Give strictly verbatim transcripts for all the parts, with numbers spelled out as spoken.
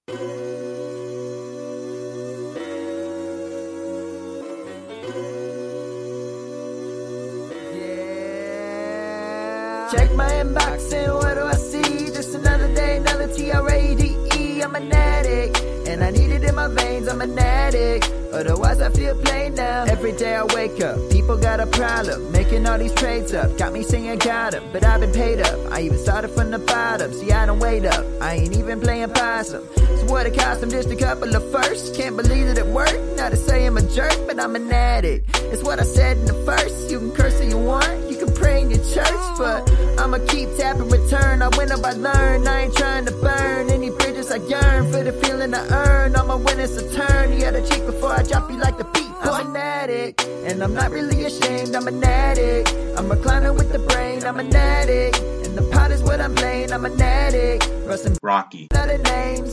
Check my inbox and what do I see? Just another day, another T R A D E. I'm an addict, and I need it in my veins. I'm an addict, otherwise I feel plain now. Every day I wake up, people got a problem, making all these trades up. Got me saying got 'em, but I've been paid up. I even started from the bottom, see I don't wait up. I ain't even playing possum. So what it cost them, just a couple of firsts. Can't believe that it worked, not to say I'm a jerk, but I'm an addict. It's what I said in the first. You can curse if you want, you can pray in your church, but I'ma keep tapping return. I win up, I learn. I ain't trying to burn any bridges. I yearn for the feeling I earn. I'ma win, it's a turn. You gotta cheat before I drop you like the beat. I'm an addict, and I'm not really ashamed. I'm an addict. I'm reclining with the brain. I'm an addict, and the pot is what I'm playing. I'm an addict. Rustin' Rocky. Other names.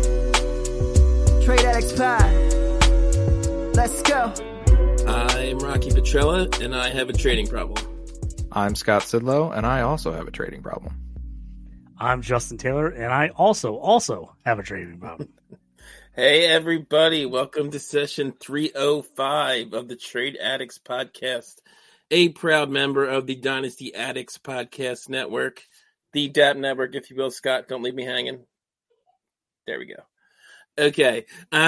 Trade Addicts Pod. Let's go. I'm Rocky Petrella, and I have a trading problem. I'm Scott Sidlow, and I also have a trading problem. I'm Justin Taylor, and I also, also have a trading problem. Hey, everybody. Welcome to session three oh five of the Trade Addicts Podcast, a proud member of the Dynasty Addicts Podcast Network, the D A P Network, if you will. Scott, don't leave me hanging. There we go. Okay. Uh,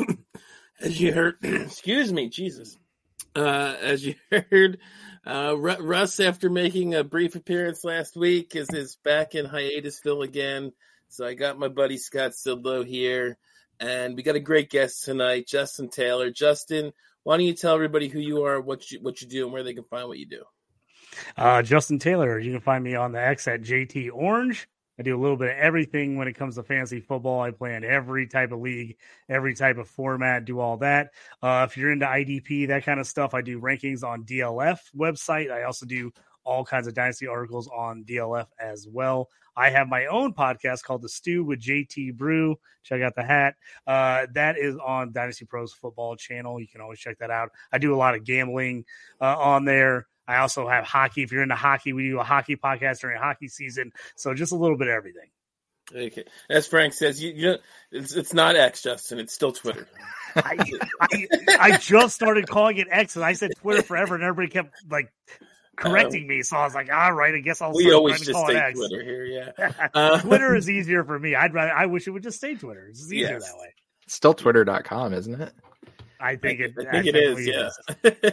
as you heard, excuse me, Jesus. Uh, as you heard, uh, Russ, after making a brief appearance last week, is, is back in hiatusville again. So I got my buddy Scott Sidlow here, and we got a great guest tonight, Justin Taylor. Justin, why don't you tell everybody who you are, what you what you do, and where they can find what you do? Uh, Justin Taylor, you can find me on the X at J T Orange. I do a little bit of everything when it comes to fantasy football. I play in every type of league, every type of format, do all that. Uh, if you're into I D P, that kind of stuff, I do rankings on D L F website. I also do all kinds of Dynasty articles on D L F as well. I have my own podcast called The Stew with J T Brew. Check out the hat. Uh, that is on Dynasty Pros Football channel. You can always check that out. I do a lot of gambling uh, on there. I also have hockey. If you're into hockey, we do a hockey podcast during hockey season. So just a little bit of everything. Okay. As Frank says, you, you know, it's, it's not X, Justin. It's still Twitter. I, I, I just started calling it X, and I said Twitter forever, and everybody kept like correcting um, me. So I was like, all right, I guess I'll we always just call say it X. Twitter here, yeah. Uh, Twitter is easier for me. I'd rather. I wish it would just stay Twitter. It's easier yes. that way. It's still twitter dot com, isn't it? I think it. I think it is. Yeah. Is.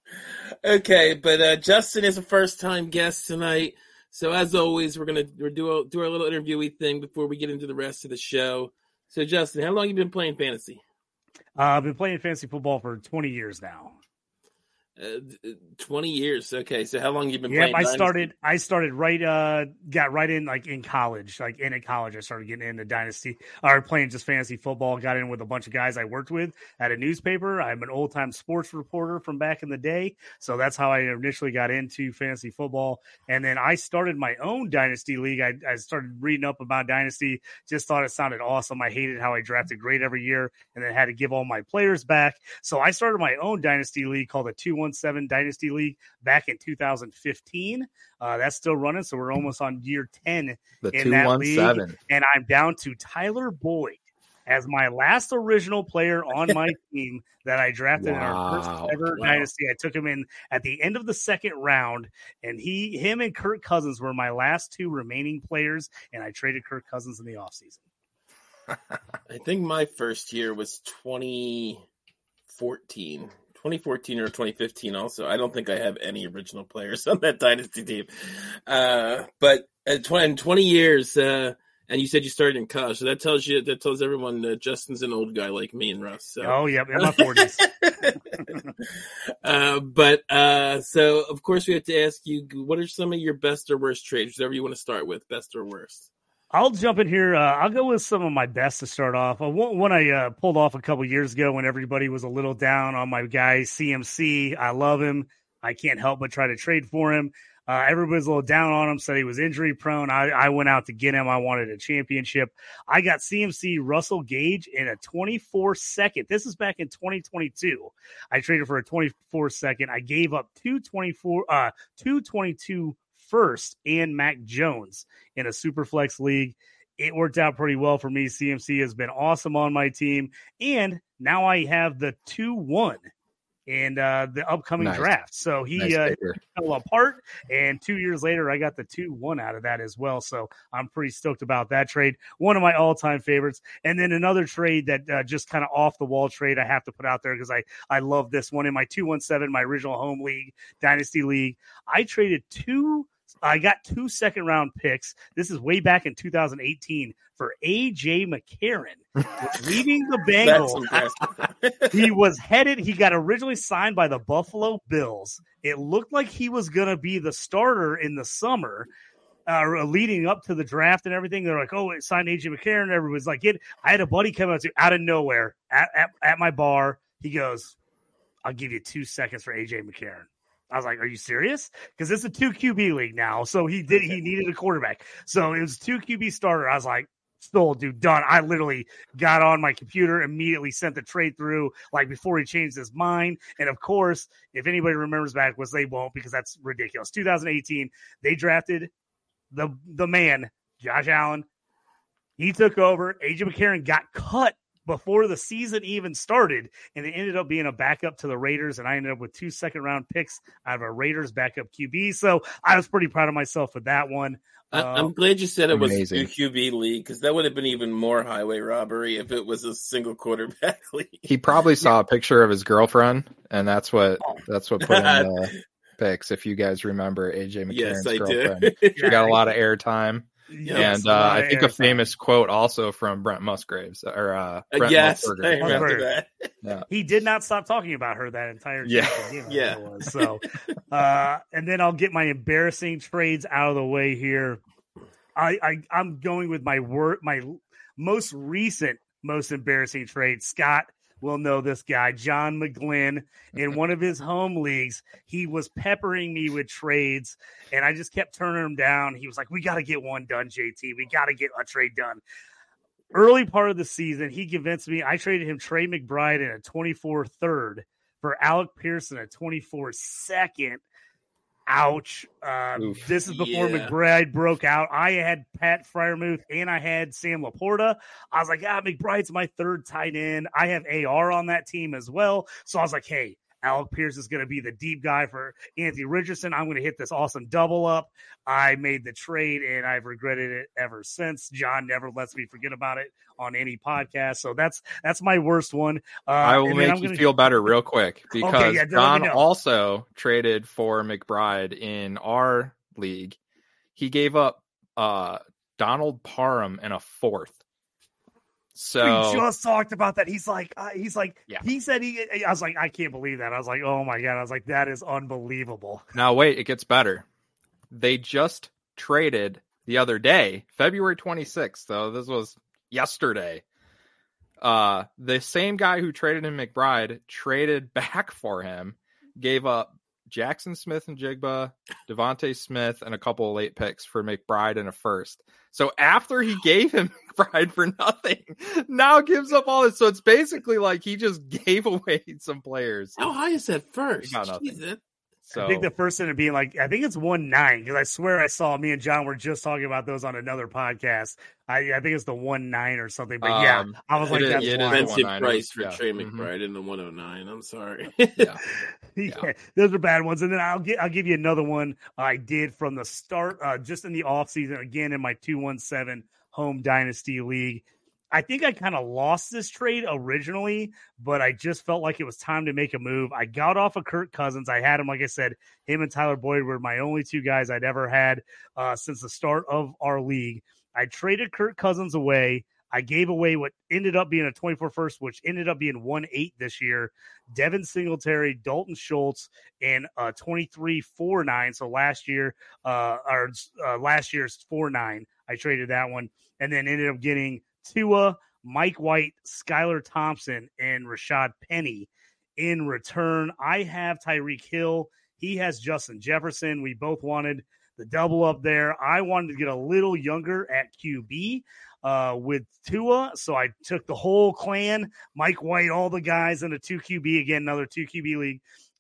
Okay, but uh, Justin is a first-time guest tonight, so as always, we're gonna we're do a, do our little interviewee thing before we get into the rest of the show. So, Justin, how long have you been playing fantasy? Uh, I've been playing fantasy football for twenty years now. Uh, twenty years. Okay, so how long have you been yep, playing? I Dynasty? started. I started right. Uh, got right in like in college, like in at college. I started getting into Dynasty or playing just fantasy football. Got in with a bunch of guys I worked with at a newspaper. I'm an old time sports reporter from back in the day, so that's how I initially got into fantasy football. And then I started my own Dynasty league. I, I started reading up about Dynasty. Just thought it sounded awesome. I hated how I drafted great every year, and then had to give all my players back. So I started my own Dynasty league called the two one seven Dynasty League back in two thousand fifteen. Uh, that's still running, so we're almost on year ten the in that league. And I'm down to Tyler Boyd as my last original player on my team that I drafted wow. in our first ever wow. Dynasty. I took him in at the end of the second round, and he, him and Kirk Cousins were my last two remaining players, and I traded Kirk Cousins in the offseason. I think my first year was twenty fourteen. twenty fourteen or twenty fifteen also. I don't think I have any original players on that Dynasty team. Uh, but in twenty years, uh, and you said you started in college, so that tells you, that tells everyone that Justin's an old guy like me and Russ. So. Oh, yeah, in my forties. uh, but, uh, so, of course, we have to ask you, what are some of your best or worst trades? Whatever you want to start with, best or worst. I'll jump in here. Uh, I'll go with some of my best to start off. Uh, one, one I uh, pulled off a couple years ago when everybody was a little down on my guy, C M C. I love him. I can't help but try to trade for him. Uh, everybody's a little down on him, said he was injury prone. I, I went out to get him. I wanted a championship. I got C M C Russell Gage in a twenty-four second. This is back in twenty twenty-two. I traded for a twenty-four second. I gave up two twenty-four, uh, two twenty-two first and Mac Jones in a Superflex league. it worked out pretty well for me. C M C has been awesome on my team. And now I have the two one in uh, the upcoming Nice. draft. So he Nice uh, figure. fell apart. And two years later, I got the two one out of that as well. So I'm pretty stoked about that trade. One of my all-time favorites. And then another trade that uh, just kind of off-the-wall trade I have to put out there because I, I love this one. In my two one seven, my original home league, Dynasty League, I traded two I got two second round picks. This is way back in two thousand eighteen for A J McCarron, leaving the Bengals. He was headed. He got originally signed by the Buffalo Bills. It looked like he was going to be the starter in the summer, uh, leading up to the draft and everything. They're like, "Oh, it signed A J McCarron." Everyone's like, "It." I had a buddy come out to out of nowhere at, at at my bar. He goes, "I'll give you two seconds for A J McCarron." I was like, "Are you serious?" Because it's a two Q B league now. So he did. He needed a quarterback. So it was two Q B starter. I was like, "Sold, dude, done." I literally got on my computer, immediately sent the trade through, like before he changed his mind. And of course, if anybody remembers back, was they won't because that's ridiculous. two thousand eighteen, they drafted the the man, Josh Allen. He took over. A J McCarron got cut before the season even started, and it ended up being a backup to the Raiders, and I ended up with two second-round picks out of a Raiders backup Q B, so I was pretty proud of myself with that one. I, Um, I'm glad you said it was amazing. a Q B league because that would have been even more highway robbery if it was a single quarterback league. He probably saw a picture of his girlfriend, and that's what that's what put in the picks. If you guys remember A J McCarron's Yes, I girlfriend, do. she got a lot of airtime. yes, and a uh, lot I of think a airtime. famous quote also from Brent Musgraves or uh, Brent yes, Musburger. I remember Musburger. that. He did not stop talking about her that entire Yeah. game. Yeah. It was. So, uh, and then I'll get my embarrassing trades out of the way here. I, I I'm going with my word, my most recent, most embarrassing trade. Scott will know this guy, John McGlynn, in one of his home leagues. He was peppering me with trades, and I just kept turning him down. He was like, "We got to get one done, J T. We got to get a trade done." Early part of the season, he convinced me. I traded him Trey McBride in a twenty-four third for Alec Pearson a twenty-four second. Ouch. Uh, Oof. this is before Yeah. McBride broke out. I had Pat Fryermuth and I had Sam Laporta. I was like, ah, McBride's my third tight end. I have A R on that team as well. So I was like, hey, Alec Pierce is going to be the deep guy for Anthony Richardson. I'm going to hit this awesome double up. I made the trade, and I've regretted it ever since. John never lets me forget about it on any podcast. So that's that's my worst one. Uh, I will and then make I'm you gonna- feel better real quick because Okay, yeah, let me John know. also traded for McBride in our league. He gave up uh, Donald Parham and a fourth. So we just talked about that. He's like, uh, he's like, Yeah. he said he. I was like, I can't believe that. I was like, oh my god. I was like, that is unbelievable. now wait, it gets better. They just traded the other day, February twenty-sixth. So this was yesterday. Uh, the same guy who traded him McBride traded back for him, gave up Jackson Smith and Jigba, Devontae Smith, and a couple of late picks for McBride and a first. So after he gave him McBride for nothing, now gives up all this. So it's basically like he just gave away some players. How high is that first? He got nothing. Jesus. So I think the first ended up being like, I think it's one nine because I swear I saw me and John were just talking about those on another podcast. I, I think it's the one nine or something. But yeah, Um, I was it like, is- that's it is wild. the Expensive one nine, price for yeah. Trey Mhm. McBride in the one oh nine. I'm sorry. yeah. Yeah, those are bad ones. And then I'll get I'll give you another one I did from the start, uh, just in the offseason, again in my two one seven home dynasty league. I think I kind of lost this trade originally, but I just felt like it was time to make a move. I got off of Kirk Cousins. I had him, like I said, him and Tyler Boyd were my only two guys I'd ever had uh, since the start of our league. I traded Kirk Cousins away. I gave away what ended up being a twenty-four first, which ended up being one eight this year. Devin Singletary, Dalton Schultz, and uh, twenty-three four nine. So last year, uh, or uh, last year's four nine, I traded that one, and then ended up getting Tua, Mike White, Skylar Thompson, and Rashad Penny in return. I have Tyreek Hill. He has Justin Jefferson. We both wanted the double up there. I wanted to get a little younger at Q B uh, with Tua, so I took the whole clan, Mike White, all the guys in a two Q B, again, another two Q B league.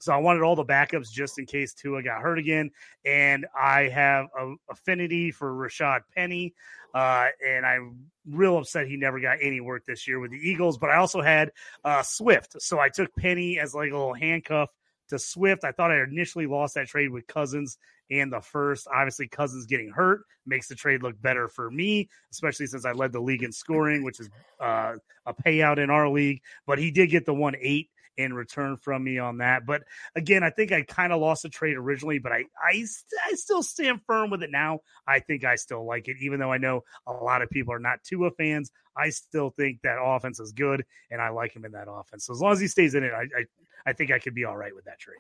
So I wanted all the backups just in case Tua got hurt again. And I have a affinity for Rashad Penny. Uh, and I'm real upset he never got any work this year with the Eagles. But I also had uh, Swift. So I took Penny as like a little handcuff to Swift. I thought I initially lost that trade with Cousins and the first. Obviously, Cousins getting hurt makes the trade look better for me, especially since I led the league in scoring, which is uh, a payout in our league. But he did get the one eight in return from me on that. But again, I think I kind of lost the trade originally, but I, I, st- I still stand firm with it now. I think I still like it, even though I know a lot of people are not Tua fans. I still think that offense is good, and I like him in that offense. So as long as he stays in it, I, I, I think I could be all right with that trade.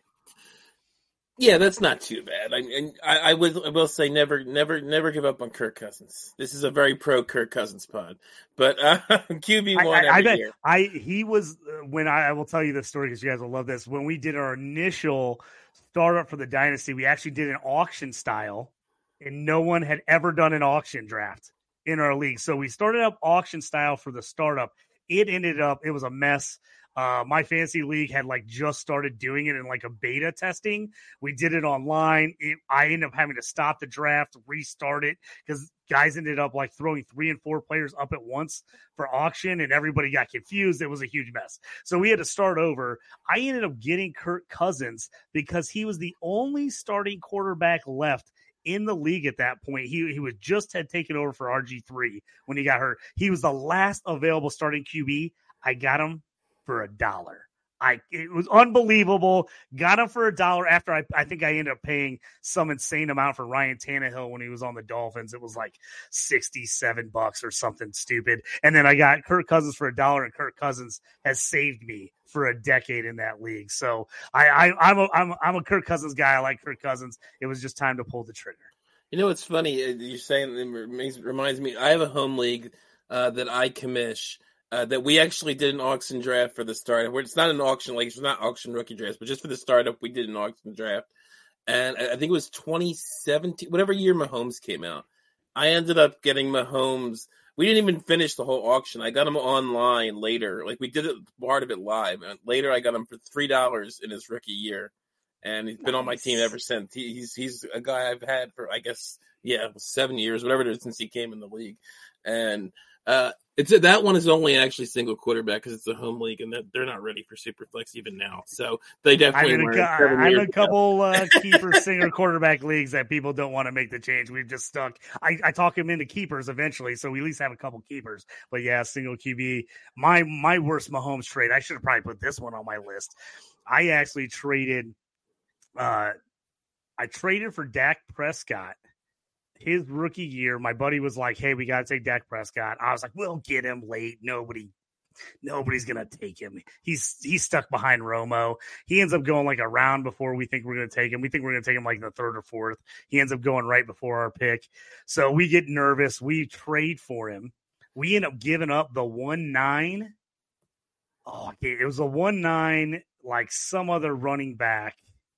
Yeah, that's not too bad. I, and I, I would I will say never, never, never give up on Kirk Cousins. This is a very pro Kirk Cousins pod, but uh, Q B one I, I, every I bet year. I he was uh, when I, I will tell you this story because you guys will love this. When we did our initial startup for the dynasty, we actually did an auction style, and no one had ever done an auction draft in our league. So we started up auction style for the startup. It ended up it was a mess. Uh, my fantasy league had like just started doing it in like a beta testing. We did it online. It, I ended up having to stop the draft, restart it because guys ended up like throwing three and four players up at once for auction and everybody got confused. It was a huge mess. So we had to start over. I ended up getting Kirk Cousins because he was the only starting quarterback left in the league at that point. He he was just had taken over for R G three when he got hurt. He was the last available starting Q B. I got him for a dollar. I it was unbelievable. Got him for a dollar after I, I think I ended up paying some insane amount for Ryan Tannehill when he was on the Dolphins. It was like sixty-seven bucks or something stupid. And then I got Kirk Cousins for a dollar, and Kirk Cousins has saved me for a decade in that league. So I, I I'm a I'm I'm a Kirk Cousins guy. I like Kirk Cousins. It was just time to pull the trigger. You know, it's funny. You're saying it reminds me. I have a home league uh, that I commish. Uh, that we actually did an auction draft for the startup. It's not an auction, like it's not auction rookie drafts, but just for the startup, we did an auction draft. And I think it was twenty seventeen, whatever year Mahomes came out. I ended up getting Mahomes. We didn't even finish the whole auction. I got him online later. Like we did it, part of it live. And later I got him for three dollars in his rookie year. And he's been nice. On my team ever since. He, he's he's a guy I've had for, I guess, yeah, seven years, whatever it is, since he came in the league. And uh, it's that one is only actually single quarterback because it's a home league, and they're not ready for Superflex even now. So they definitely. I'm in a, I'm a couple uh, keeper single quarterback leagues that people don't want to make the change. We've just stuck. I, I talk him into keepers eventually, so we at least have a couple keepers. But yeah, single Q B. My my worst Mahomes trade. I should have probably put this one on my list. I actually traded. Uh, I traded for Dak Prescott. His rookie year, my buddy was like, hey, we got to take Dak Prescott. I was like, we'll get him late. Nobody, nobody's going to take him. He's he's stuck behind Romo. He ends up going like a round before we think we're going to take him. We think we're going to take him like the third or fourth. He ends up going right before our pick. So we get nervous. We trade for him. We end up giving up the one nine. Oh, it was a one nine, like some other running back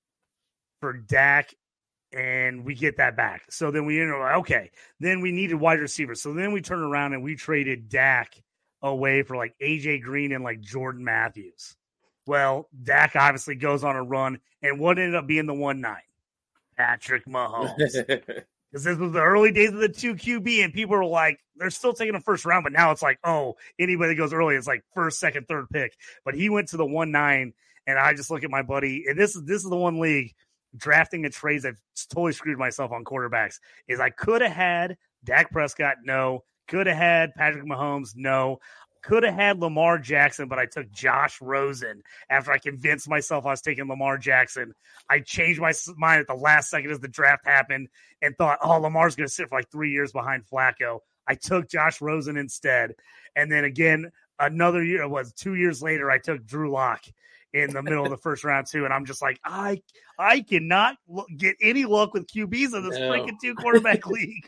for Dak. And we get that back. So then we, you know, okay, then we needed wide receivers. So then we turn around and we traded Dak away for like A J Green and like Jordan Matthews. Well, Dak obviously goes on a run. And what ended up being the one nine? Patrick Mahomes. Because this was the early days of the two Q B, and people were like, they're still taking a first round, but now it's like, oh, anybody that goes early, it's like first, second, third pick. But he went to the one nine, and I just look at my buddy, and this is this is the one league. Drafting the trades, I've totally screwed myself on quarterbacks, is I could have had Dak Prescott, no. Could have had Patrick Mahomes, no. Could have had Lamar Jackson, but I took Josh Rosen after I convinced myself I was taking Lamar Jackson. I changed my mind at the last second as the draft happened and thought, oh, Lamar's going to sit for like three years behind Flacco. I took Josh Rosen instead. And then again, another year, it was two years later, I took Drew Lock in the middle of the first round too. And I'm just like, I I cannot look, get any luck with Q Bs in this no. freaking two quarterback league.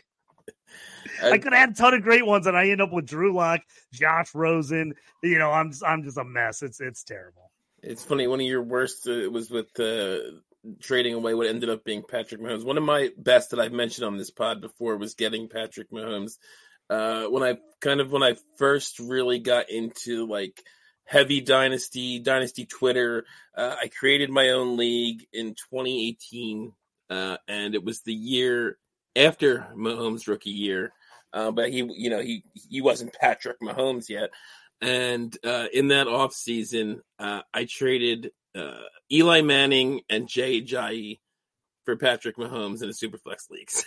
I, I could have had a ton of great ones, and I end up with Drew Lock, Josh Rosen. You know, I'm I'm just a mess. It's it's terrible. It's funny. One of your worst uh, was with uh, trading away what ended up being Patrick Mahomes. One of my best that I've mentioned on this pod before was getting Patrick Mahomes. Uh, when I kind of when I first really got into like heavy dynasty, dynasty Twitter. Uh, I created my own league in twenty eighteen, uh, and it was the year after Mahomes' rookie year. Uh, but he, you know, he he wasn't Patrick Mahomes yet. And uh, in that offseason, uh, I traded uh, Eli Manning and Jay Ajayi for Patrick Mahomes in a Superflex leagues.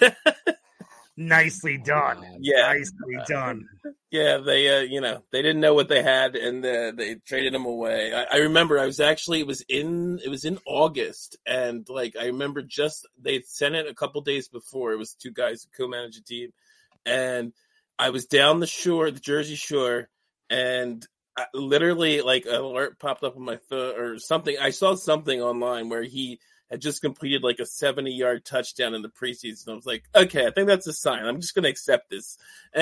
Nicely done. Yeah. Nicely done. Yeah, they, uh, you know, they didn't know what they had, and uh, they traded him away. I, I remember I was actually, it was in, it was in August, and like I remember just they sent it a couple days before. It was two guys who co-managed a team, and I was down the shore, the Jersey Shore, and I, literally like an alert popped up on my phone or something. I saw something online where he had just completed like a seventy-yard touchdown in the preseason. I was like, okay, I think that's a sign. I'm just going to accept this.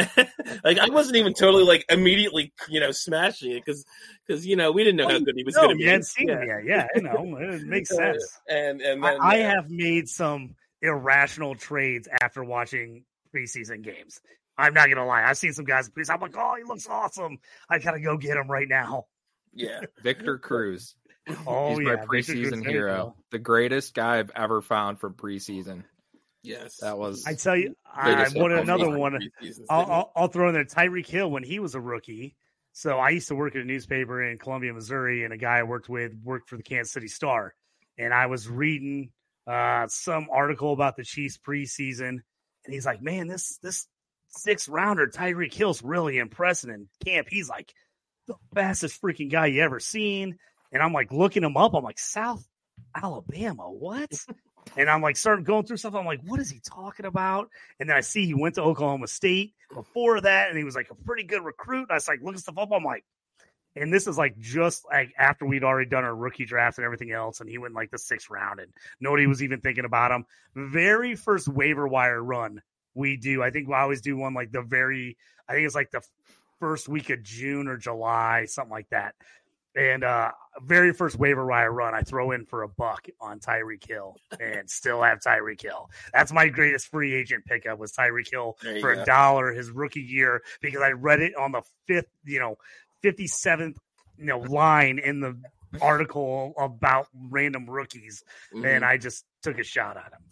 Like, I wasn't even totally like immediately, you know, smashing it because, because you know, we didn't know how good he was no, going to be. You hadn't seen him yet. Yeah, I know. It makes sense. and and then, I, I uh, have made some irrational trades after watching preseason games. I'm not gonna lie. I've seen some guys in preseason. I'm like, oh, he looks awesome. I gotta go get him right now. Yeah, Victor Cruz. Oh, He's yeah, my preseason hero. The greatest guy I've ever found for preseason. Yes, that was. I tell you, I wanted another one. I'll, I'll, I'll throw in there Tyreek Hill when he was a rookie. So I used to work at a newspaper in Columbia, Missouri, and a guy I worked with worked for the Kansas City Star. And I was reading uh, some article about the Chiefs preseason, and he's like, "Man, this this sixth rounder Tyreek Hill's really impressive in camp. He's like the fastest freaking guy you ever seen." And I'm like looking him up. I'm like, South Alabama, what? And I'm like, started going through stuff. I'm like, what is he talking about? And then I see he went to Oklahoma State before that, and he was like a pretty good recruit. And I was like, looking stuff up. I'm like, and this is like just like after we'd already done our rookie draft and everything else, and he went like the sixth round, and nobody was even thinking about him. Very first waiver wire run we do. I think we always do one like the very, I think it's like the first week of June or July, something like that. And uh, very first waiver wire run, I throw in for a buck on Tyreek Hill and still have Tyreek Hill. That's my greatest free agent pickup was Tyreek Hill for a dollar his rookie year because I read it on the fifth, you know, fifty-seventh, you know, line in the article about random rookies, mm-hmm. and I just took a shot at him.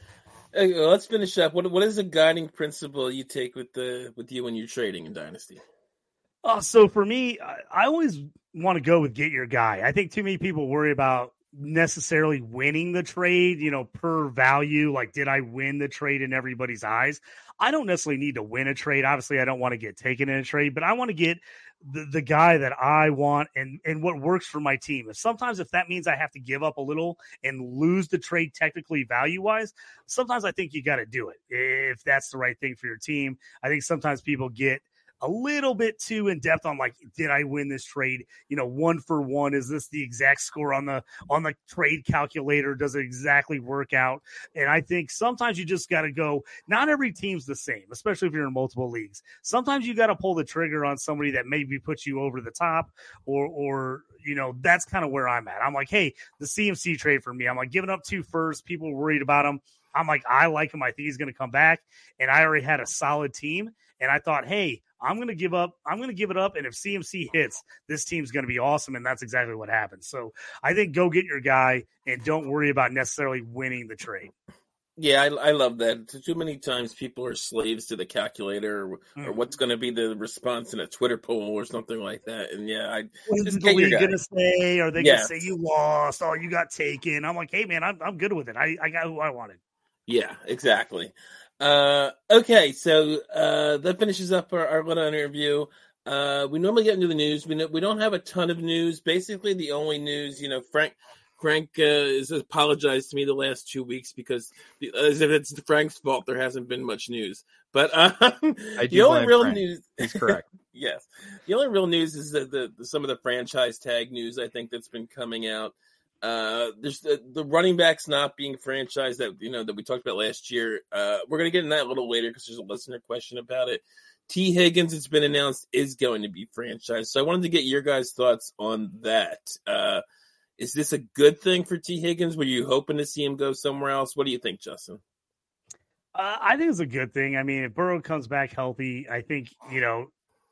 Hey, well, let's finish up. What what is the guiding principle you take with the with you when you're trading in Dynasty? Uh, so for me, I, I always want to go with get your guy. I think too many people worry about necessarily winning the trade, you know, per value. Like, did I win the trade in everybody's eyes? I don't necessarily need to win a trade. Obviously, I don't want to get taken in a trade, but I want to get the, the guy that I want and, and what works for my team. If sometimes if that means I have to give up a little and lose the trade technically value-wise, sometimes I think you got to do it if that's the right thing for your team. I think sometimes people get a little bit too in depth on like, did I win this trade? You know, one for one, is this the exact score on the on the trade calculator? Does it exactly work out? And I think sometimes you just got to go. Not every team's the same, especially if you're in multiple leagues. Sometimes you got to pull the trigger on somebody that maybe puts you over the top, or or you know, that's kind of where I'm at. I'm like, hey, the C M C trade for me. I'm like giving up two firsts. People were worried about him. I'm like, I like him. I think he's going to come back. And I already had a solid team. And I thought, hey, I'm going to give up. I'm going to give it up. And if C M C hits, this team's going to be awesome. And that's exactly what happened. So I think go get your guy and don't worry about necessarily winning the trade. Yeah, I, I love that. Too many times people are slaves to the calculator or, mm. or what's going to be the response in a Twitter poll or something like that. And yeah, I what is the league going to say? Are they yes. going to say you lost? Oh, you got taken. I'm like, hey, man, I'm I'm good with it. I, I got who I wanted. Yeah, exactly. Uh, okay, so uh, that finishes up our, our little interview. Uh, we normally get into the news. We know, we don't have a ton of news. Basically, the only news, you know, Frank Frank uh, has apologized to me the last two weeks because as if it's Frank's fault, there hasn't been much news. But um, the only real Frank. news, He's correct. Yes, the only real news is that the, the some of the franchise tag news I think that's been coming out. Uh, there's the, the running backs not being franchised that, you know, that we talked about last year. Uh, we're going to get in that a little later because there's a listener question about it. T. Higgins, it's been announced, is going to be franchised. So I wanted to get your guys' thoughts on that. Uh, is this a good thing for T. Higgins? Were you hoping to see him go somewhere else? What do you think, Justin? Uh, I think it's a good thing. I mean, if Burrow comes back healthy, I think, you know,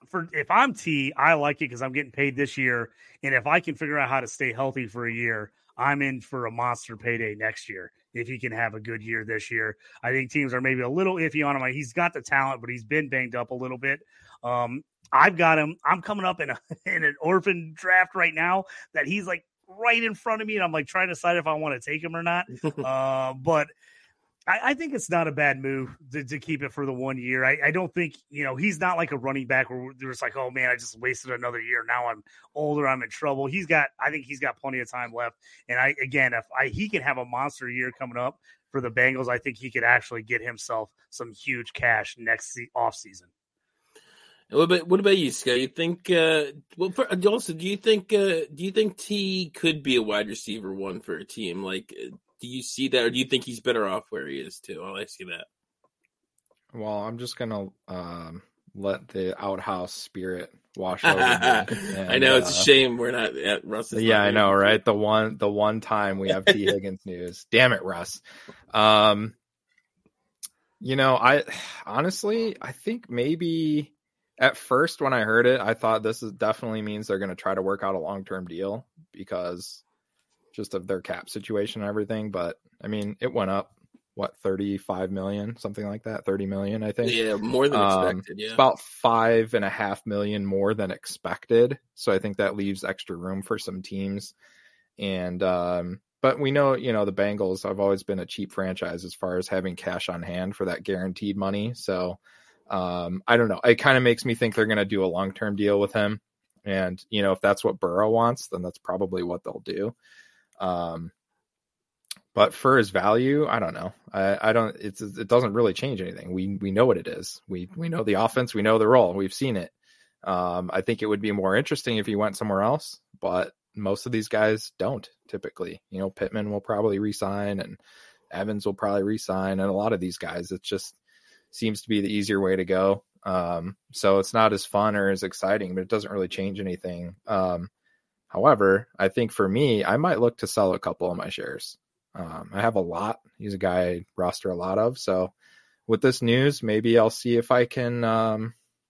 for if I'm T, I like it because I'm getting paid this year, and if I can figure out how to stay healthy for a year, I'm in for a monster payday next year. If he can have a good year this year, I think teams are maybe a little iffy on him. He's got the talent, but he's been banged up a little bit. Um, I've got him. I'm coming up in a in an orphan draft right now that he's like right in front of me, and I'm like trying to decide if I want to take him or not. uh, but I, I think it's not a bad move to, to keep it for the one year. I, I don't think, you know, he's not like a running back where there's like, oh man, I just wasted another year. Now I'm older. I'm in trouble. He's got, I think he's got plenty of time left. And I, again, if I, he can have a monster year coming up for the Bengals, I think he could actually get himself some huge cash next se- off season. What about what about you, Scott? You think? Uh, well, for, also, do you think? Uh, do you think T could be a wide receiver one for a team? Like, do you see that, or do you think he's better off where he is too? I'll ask you that. Well, I'm just gonna um, let the outhouse spirit wash over me. And, I know it's uh, a shame we're not at Russ's. Yeah, I know, right? The one, the one time we have T Higgins news. Damn it, Russ. Um, you know, I honestly, I think maybe. At first, when I heard it, I thought this is definitely means they're going to try to work out a long-term deal because just of their cap situation and everything. But I mean, it went up, what, thirty-five million, something like that, thirty million, I think. Yeah, more than um, expected. Yeah, it's about five and a half million more than expected. So I think that leaves extra room for some teams. And, um, but we know, you know, the Bengals have always been a cheap franchise as far as having cash on hand for that guaranteed money. So, Um, I don't know. It kind of makes me think they're going to do a long-term deal with him. And, you know, if that's what Burrow wants, then that's probably what they'll do. Um, but for his value, I don't know. I, I don't, it's, it doesn't really change anything. We, we know what it is. We, we know the offense, we know the role. We've seen it. Um, I think it would be more interesting if he went somewhere else, but most of these guys don't typically. You know, Pittman will probably re-sign and Evans will probably re-sign. And a lot of these guys, it's just, seems to be the easier way to go. Um, so it's not as fun or as exciting, but it doesn't really change anything. Um, however, I think for me, I might look to sell a couple of my shares. Um, I have a lot. He's a guy I roster a lot of. So with this news, maybe I'll see if I can, um,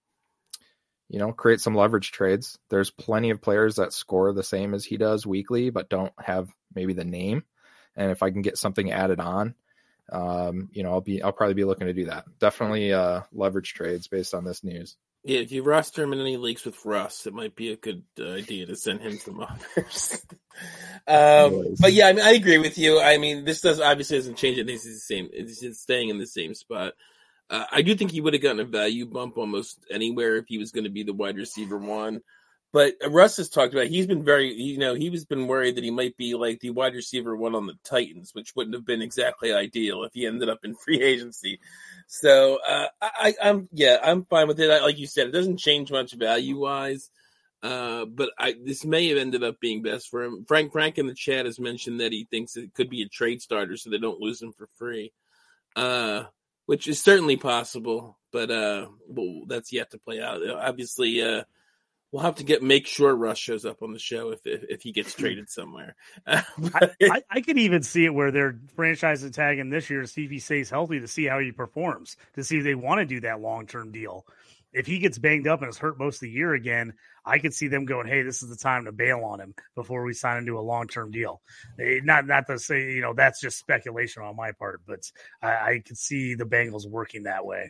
you know, create some leverage trades. There's plenty of players that score the same as he does weekly, but don't have maybe the name. And if I can get something added on, um you know i'll be i'll probably be looking to do that. Definitely uh leverage trades based on this news. Yeah, if you roster him in any leagues with Russ, it might be a good uh, idea to send him some offers. um but yeah, I mean, I agree with you. I mean, this does obviously doesn't change it. This is the same, it's just staying in the same spot. uh, I do think he would have gotten a value bump almost anywhere if he was going to be the wide receiver one. But Russ has talked about, he's been very, you know, he was been worried that he might be like the wide receiver one on the Titans, which wouldn't have been exactly ideal if he ended up in free agency. So uh, I, I'm, yeah, I'm fine with it. I, like you said, it doesn't change much value wise, uh, but I, this may have ended up being best for him. Frank Frank in the chat has mentioned that he thinks it could be a trade starter so they don't lose him for free, uh, which is certainly possible, but uh, well, that's yet to play out. Obviously, uh, we'll have to get make sure Russ shows up on the show if if, if he gets traded somewhere. I, I, I could even see it where they're franchising tag him this year to see if he stays healthy, to see how he performs, to see if they want to do that long-term deal. If he gets banged up and is hurt most of the year again, I could see them going, hey, this is the time to bail on him before we sign him to a long-term deal. They, not not to say, you know, that's just speculation on my part, but I, I could see the Bengals working that way.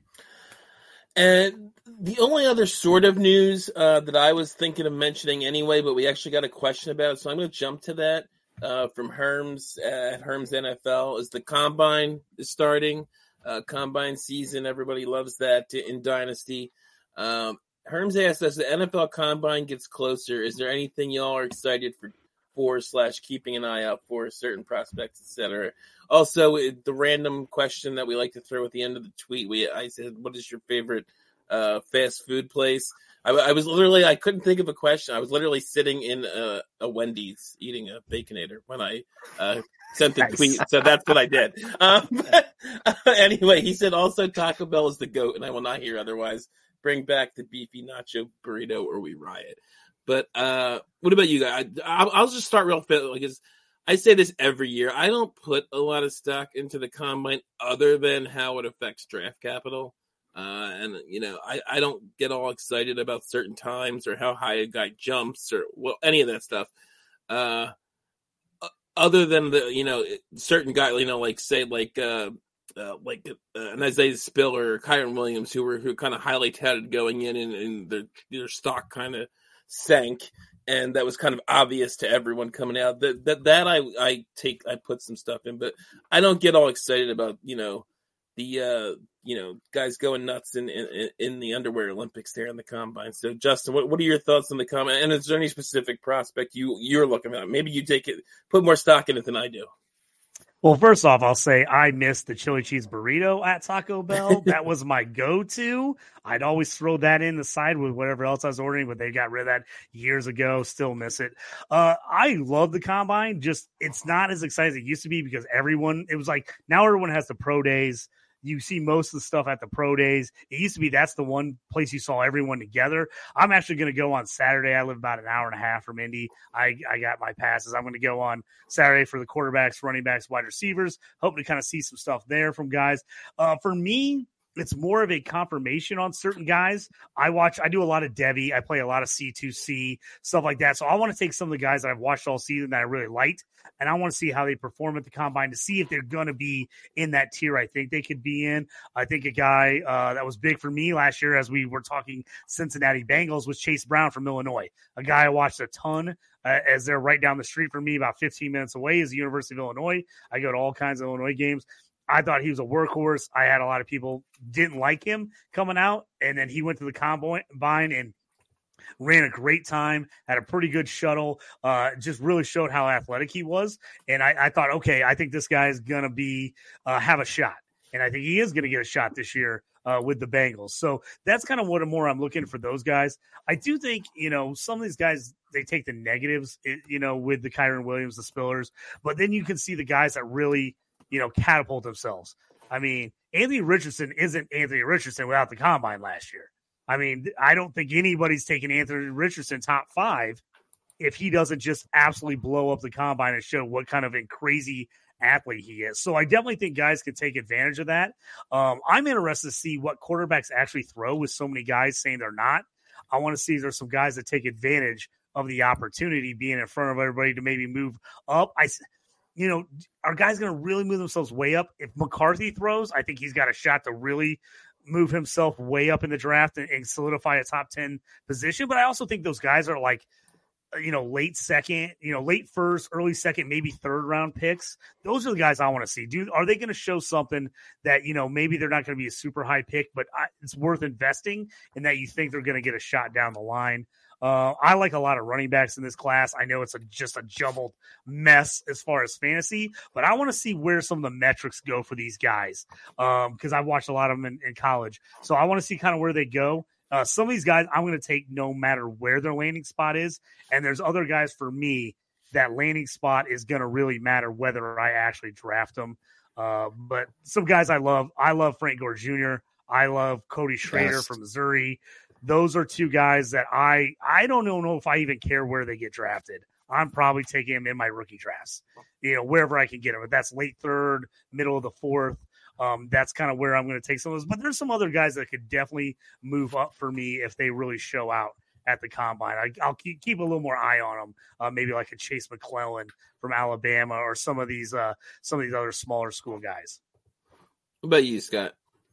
And the only other sort of news uh, that I was thinking of mentioning anyway, but we actually got a question about it, so I'm going to jump to that uh, from Herms at Herms N F L, is the Combine is starting. Uh, Combine season, everybody loves that in Dynasty. Um, Herms asked us, the N F L Combine gets closer. Is there anything y'all are excited for, for slash keeping an eye out for, certain prospects, et cetera? Also, the random question that we like to throw at the end of the tweet, we I said, what is your favorite uh, fast food place? I, I was literally, I couldn't think of a question. I was literally sitting in a, a Wendy's eating a Baconator when I uh, sent the Nice. tweet, so that's what I did. Um, but, uh, anyway, he said also Taco Bell is the GOAT, and I will not hear otherwise. Bring back the beefy nacho burrito or we riot. But uh, what about you guys? I, I'll, I'll just start real fast because I say this every year. I don't put a lot of stock into the Combine other than how it affects draft capital. Uh, and, you know, I, I don't get all excited about certain times or how high a guy jumps or well, any of that stuff. Uh, other than the, you know, certain guy, you know, like say like, uh, uh like uh, an Isaiah Spiller or Kyron Williams who were, who kind of highly touted going in and, and their, their stock kind of sank. And that was kind of obvious to everyone coming out that, that, that I, I take, I put some stuff in, but I don't get all excited about, you know, the, uh, you know, guys going nuts in, in, in the underwear Olympics there in the combine. So Justin, what, what are your thoughts on the combine? And is there any specific prospect you, you're looking at? Maybe you take it, put more stock in it than I do. Well, first off, I'll say I missed the chili cheese burrito at Taco Bell. That was my go-to. I'd always throw that in the side with whatever else I was ordering, but they got rid of that years ago. Still miss it. Uh, I love the combine. Just it's not as exciting as it used to be because everyone, it was like now everyone has the pro days. You see most of the stuff at the pro days. It used to be that's the one place you saw everyone together. I'm actually going to go on Saturday. I live about an hour and a half from Indy. I, I got my passes. I'm going to go on Saturday for the quarterbacks, running backs, wide receivers. Hoping to kind of see some stuff there from guys. Uh, for me, it's more of a confirmation on certain guys. I watch, I do a lot of Devy. I play a lot of C two C, stuff like that. So I want to take some of the guys that I've watched all season that I really liked, and I want to see how they perform at the combine to see if they're going to be in that tier I think they could be in. I think a guy uh, that was big for me last year as we were talking Cincinnati Bengals was Chase Brown from Illinois, a guy I watched a ton uh, as they're right down the street from me, about fifteen minutes away is the University of Illinois. I go to all kinds of Illinois games. I thought he was a workhorse. I had a lot of people didn't like him coming out, and then he went to the combine and ran a great time, had a pretty good shuttle, uh, just really showed how athletic he was. And I, I thought, okay, I think this guy is going to be uh, have a shot. And I think he is going to get a shot this year uh, with the Bengals. So that's kind of what more I'm looking for those guys. I do think, you know, some of these guys, they take the negatives, you know, with the Kyron Williams, the Spillers. But then you can see the guys that really – you know, catapult themselves. I mean, Anthony Richardson isn't Anthony Richardson without the combine last year. I mean, I don't think anybody's taking Anthony Richardson top five if he doesn't just absolutely blow up the combine and show what kind of a crazy athlete he is. So I definitely think guys can take advantage of that. Um, I'm interested to see what quarterbacks actually throw with so many guys saying they're not. I want to see if there's some guys that take advantage of the opportunity being in front of everybody to maybe move up. I You know, are guys going to really move themselves way up? If McCarthy throws, I think he's got a shot to really move himself way up in the draft and, and solidify a top ten position. But I also think those guys are like, you know, late second, you know, late first, early second, maybe third round picks. Those are the guys I want to see. Dude, are they going to show something that, you know, maybe they're not going to be a super high pick, but I, it's worth investing in that you think they're going to get a shot down the line? Uh, I like a lot of running backs in this class. I know it's a, just a jumbled mess as far as fantasy, but I want to see where some of the metrics go for these guys because um, I've watched a lot of them in, in college. So I want to see kind of where they go. Uh, some of these guys I'm going to take no matter where their landing spot is, and there's other guys for me that landing spot is going to really matter whether I actually draft them. Uh, but some guys I love, I love Frank Gore Junior I love Cody Schrader yes. from Missouri. Those are two guys that I I don't know if I even care where they get drafted. I'm probably taking them in my rookie drafts, you know, wherever I can get them. If that's late third, middle of the fourth, um, that's kind of where I'm going to take some of those. But there's some other guys that could definitely move up for me if they really show out at the combine. I, I'll keep, keep a little more eye on them, uh, maybe like a Chase McClellan from Alabama or some of these uh, some of these other smaller school guys. What about you, Scott?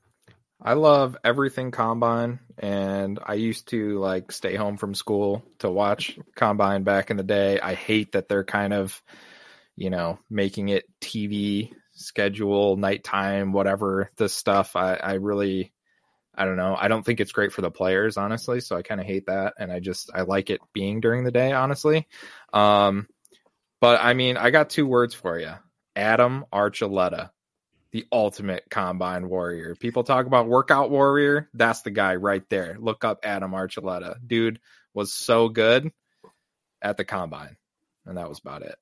I love everything combine, and I used to like stay home from school to watch combine back in the day. I hate that they're kind of, you know, making it T V schedule, nighttime, whatever, this stuff. I, I really, I don't know. I don't think it's great for the players, honestly. So I kind of hate that. And I just, I like it being during the day, honestly. Um, but I mean, I got two words for you. Adam Archuleta. The ultimate combine warrior. People talk about workout warrior. That's the guy right there. Look up Adam Archuleta. Dude was so good at the combine. And that was about it.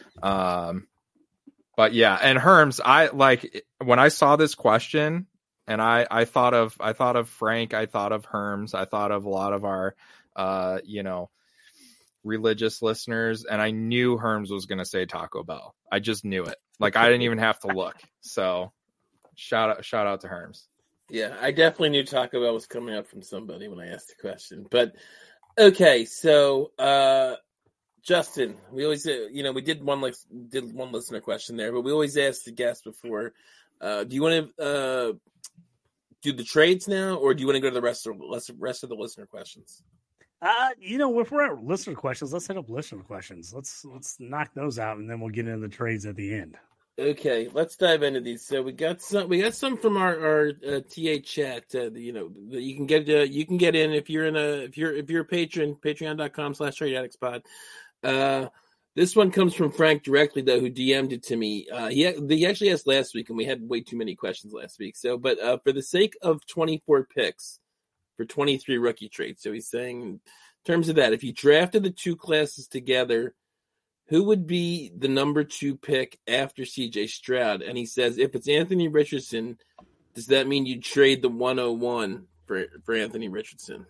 Um, but yeah. And Herms, I like when I saw this question and I, I thought of, I thought of Frank. I thought of Herms. I thought of a lot of our, uh, you know, religious listeners. And I knew Herms was going to say Taco Bell. I just knew it. Like I didn't even have to look. So shout out, shout out to Herms. Yeah, I definitely knew Taco Bell was coming up from somebody when I asked the question. But okay, so uh, Justin, we always, uh, you know, we did one like did one listener question there, but we always ask the guests before. Uh, do you want to uh, do the trades now, or do you want to go to the rest of the rest of the listener questions? Uh, you know, if we're at listener questions, let's hit up listener questions. Let's let's knock those out, and then we'll get into the trades at the end. Okay, let's dive into these. So we got some. We got some from our our uh, T A chat. Uh, you know, that you can get. Uh, you can get in if you're in a if you're if you're a patron. Patreon dot com slash Trade Addicts Pod. Uh, this one comes from Frank directly though, who D M'd it to me. Uh, he he actually asked last week, and we had way too many questions last week. So, but uh, for the sake of twenty-four picks for twenty-three rookie trades, so he's saying in terms of that, if you drafted the two classes together, who would be the number two pick after C J Stroud? And he says, if it's Anthony Richardson, does that mean you trade the one oh one for, for Anthony Richardson?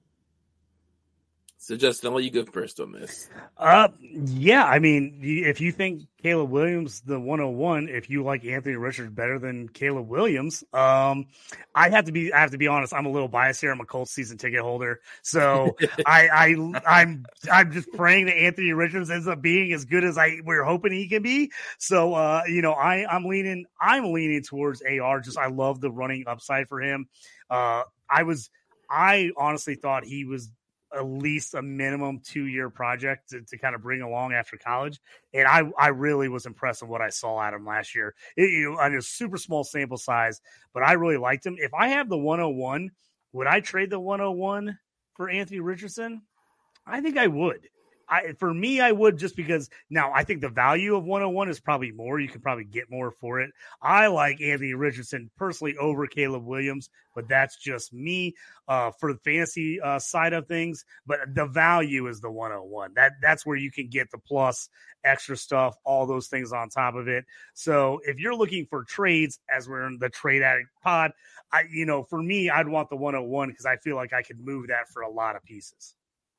So, Justin, I'll let you go first on this. Uh, yeah, I mean, if you think Caleb Williams, the one oh one, if you like Anthony Richardson better than Caleb Williams, um, I have to be, I have to be honest. I'm a little biased here. I'm a Colts season ticket holder, so I, I, I'm, I'm just praying that Anthony Richardson ends up being as good as I we're hoping he can be. So, uh, you know, I, I'm leaning, I'm leaning towards A R. Just I love the running upside for him. Uh, I was, I honestly thought he was at least a minimum two-year project to, to kind of bring along after college. And I, I really was impressed with what I saw at him last year. It, you know, on a super small sample size, but I really liked him. If I have the one oh one, would I trade the one oh one for Anthony Richardson? I think I would. I, for me, I would, just because now I think the value of one oh one is probably more. You can probably get more for it. I like Anthony Richardson personally over Caleb Williams, but that's just me uh, for the fantasy uh, side of things. But the value is the one oh one. That that's where you can get the plus extra stuff, all those things on top of it. So if you're looking for trades, as we're in the Trade Addict pod, I you know, for me, I'd want the one oh one because I feel like I could move that for a lot of pieces.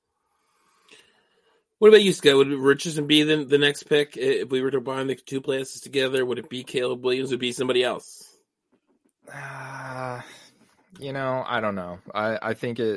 What about you, Scott? Would Richardson be the, the next pick if we were to bind the two classes together? Would it be Caleb Williams? Would it be somebody else? Uh, you know, I don't know. I, I think it.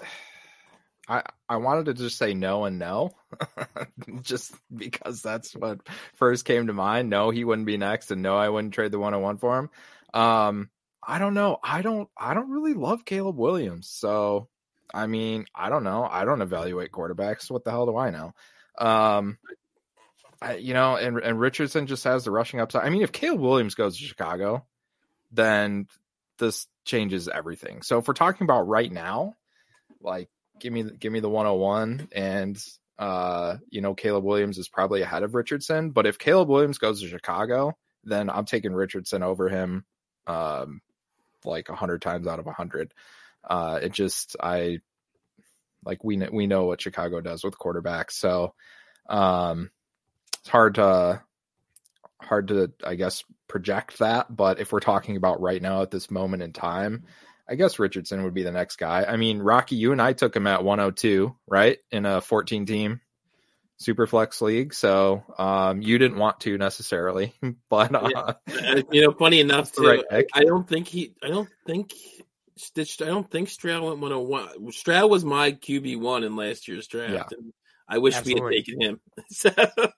I I wanted to just say no and no, just because that's what first came to mind. No, he wouldn't be next, and no, I wouldn't trade the one oh one for him. Um, I don't know. I don't. I don't really love Caleb Williams, so. I mean, I don't know. I don't evaluate quarterbacks. What the hell do I know? Um, I, you know, and, and Richardson just has the rushing upside. I mean, if Caleb Williams goes to Chicago, then this changes everything. So if we're talking about right now, like, give me, give me the one oh one, and, uh, you know, Caleb Williams is probably ahead of Richardson. But if Caleb Williams goes to Chicago, then I'm taking Richardson over him, um, like a hundred times out of a hundred. Uh, it just, I like, we, we know what Chicago does with quarterbacks. So, um, it's hard to, hard to, I guess, project that. But if we're talking about right now at this moment in time, I guess Richardson would be the next guy. I mean, Rocky, you and I took him at one oh two, right? In a fourteen team Superflex league. So, um, you didn't want to necessarily, but, uh, yeah. you know, funny enough, too, right I, I don't think he, I don't think Stitched. I don't think Stroud went one oh one. Stroud was my Q B one in last year's draft. Yeah. And I wish Absolutely. we had taken him. so,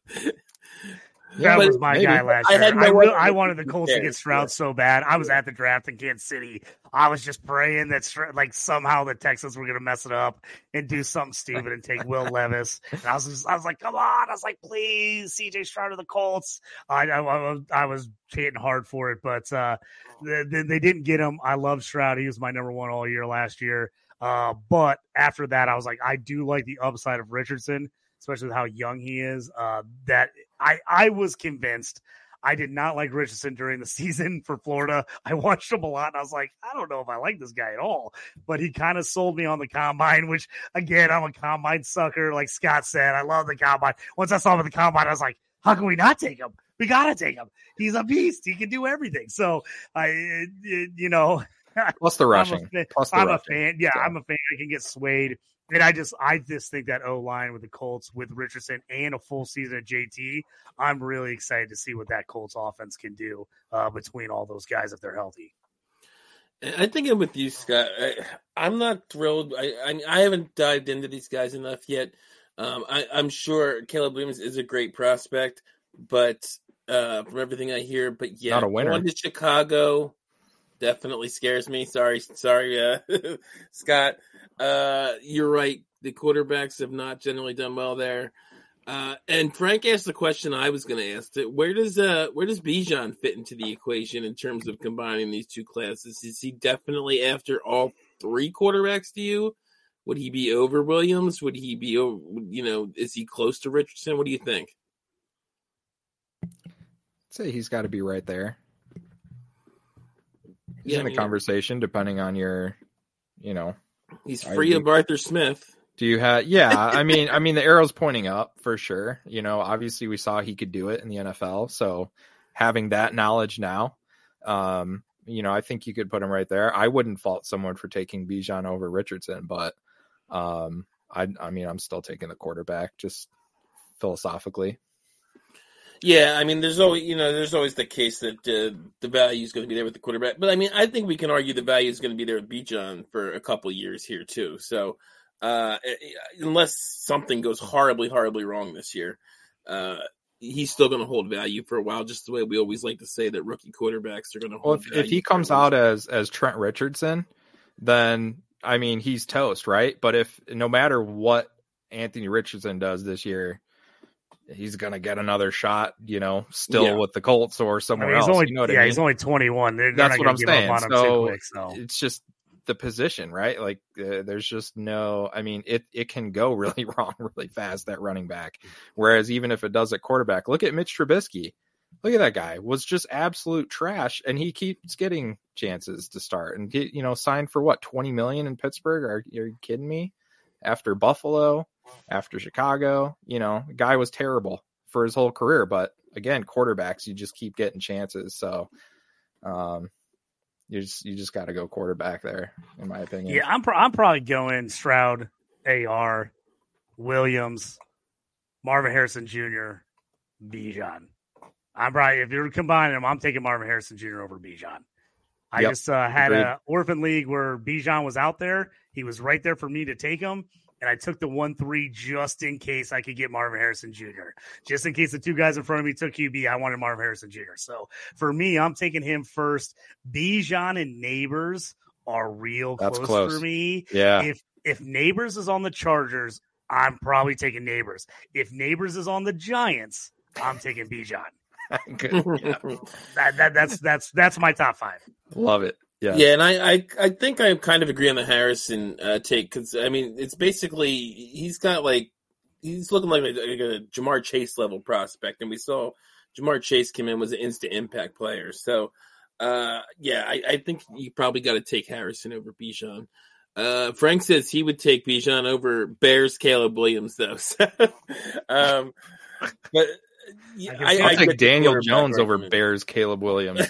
That was my maybe. guy last I year. had no I, way will, I to wanted the Colts to compare. get Stroud Yeah. so bad. I was at the draft in Kansas City. I was just praying that Stroud, like somehow the Texans were going to mess it up and do something stupid and take Will Levis. And I was just, I was like, come on! I was like, please, C J Stroud to the Colts. I, I, I was hitting hard for it, but uh, they, they didn't get him. I love Stroud. He was my number one all year last year. Uh, but after that, I was like, I do like the upside of Richardson, especially with how young he is. Uh, that I, I was convinced. I did not like Richardson during the season for Florida. I watched him a lot, and I was like, I don't know if I like this guy at all. But he kind of sold me on the combine, which, again, I'm a combine sucker. Like Scott said, I love the combine. Once I saw him at the combine, I was like, how can we not take him? We got to take him. He's a beast. He can do everything. So, I, it, you know. Plus the rushing. I'm a, Plus the I'm rushing. a fan. Yeah, So. I'm a fan. I can get swayed. And I just I just think that O-line with the Colts, with Richardson and a full season of J T, I'm really excited to see what that Colts offense can do uh, between all those guys if they're healthy. I think I'm with you, Scott. I, I'm not thrilled. I, I I haven't dived into these guys enough yet. Um, I, I'm sure Caleb Williams is a great prospect, but uh, from everything I hear, but yeah, Not a winner. going to Chicago definitely scares me. Sorry, sorry, uh, Scott. Uh, you're right. The quarterbacks have not generally done well there. Uh, and Frank asked the question I was going to ask: Where does uh, where does Bijan fit into the equation in terms of combining these two classes? Is he definitely after all three quarterbacks to you? Would he be over Williams? Would he be over? You know, is he close to Richardson? What do you think? I'd say he's got to be right there. He's Yeah, in I the mean, conversation, depending on your, you know. he's I free think- of Arthur Smith. Do you have? Yeah, I mean, I mean, the arrow's pointing up for sure. You know, obviously we saw he could do it in the N F L. So having that knowledge now, um, you know, I think you could put him right there. I wouldn't fault someone for taking Bijan over Richardson, but um, I, I mean, I'm still taking the quarterback just philosophically. Yeah, I mean, there's always, you know, there's always the case that uh, the value is going to be there with the quarterback. But I mean, I think we can argue the value is going to be there with Bijan for a couple years here too. So uh, unless something goes horribly, horribly wrong this year, uh, he's still going to hold value for a while. Just the way we always like to say that rookie quarterbacks are going to Well, hold. if, value if he for comes a while. out as as Trent Richardson, then I mean he's toast, right? But if no matter what Anthony Richardson does this year, he's gonna get another shot, you know, still Yeah. with the Colts or I somewhere mean, he's else. only you know what yeah, I mean? he's only twenty-one. They're, they're That's not what gonna I'm give saying. up on him So too quick. So it's just the position, right? Like uh, there's just no. I mean, it it can go really wrong really fast, that running back. Whereas even if it does at quarterback, look at Mitch Trubisky. Look at that guy, was just absolute trash, and he keeps getting chances to start and get, you know, signed for what, twenty million in Pittsburgh? Are, are you kidding me? After Buffalo, after Chicago, you know, the guy was terrible for his whole career. But again, quarterbacks, you just keep getting chances. So um, you just you just got to go quarterback there, in my opinion. yeah, I'm pro- I'm probably going Stroud, A R, Williams, Marvin Harrison Junior, Bijan. I'm probably, if you're combining them, I'm taking Marvin Harrison Junior over Bijan. I Yep, just uh, had agreed. a orphan league where Bijan was out there. He was right there for me to take him, and I took the one three just in case I could get Marvin Harrison Junior Just in case the two guys in front of me took Q B, I wanted Marvin Harrison Junior So for me, I'm taking him first. Bijan and Neighbors are real That's close, close. for me. Yeah. If if Neighbors is on the Chargers, I'm probably taking Neighbors. If Neighbors is on the Giants, I'm taking Bijan. Good. Yeah. That, that that's that's that's my top five. Love it. Yeah. Yeah, and I, I, I think I kind of agree on the Harrison uh, take because I mean it's basically he's got like he's looking like a, like a Jamar Chase level prospect, and we saw Jamar Chase come in was an instant impact player. So uh, yeah, I, I think you probably got to take Harrison over Bijan. Uh, Frank says he would take Bijan over Bears Caleb Williams though. So, um, but yeah, can I, see- I'll I take get the Daniel quarterback Jones over argument. Bears Caleb Williams.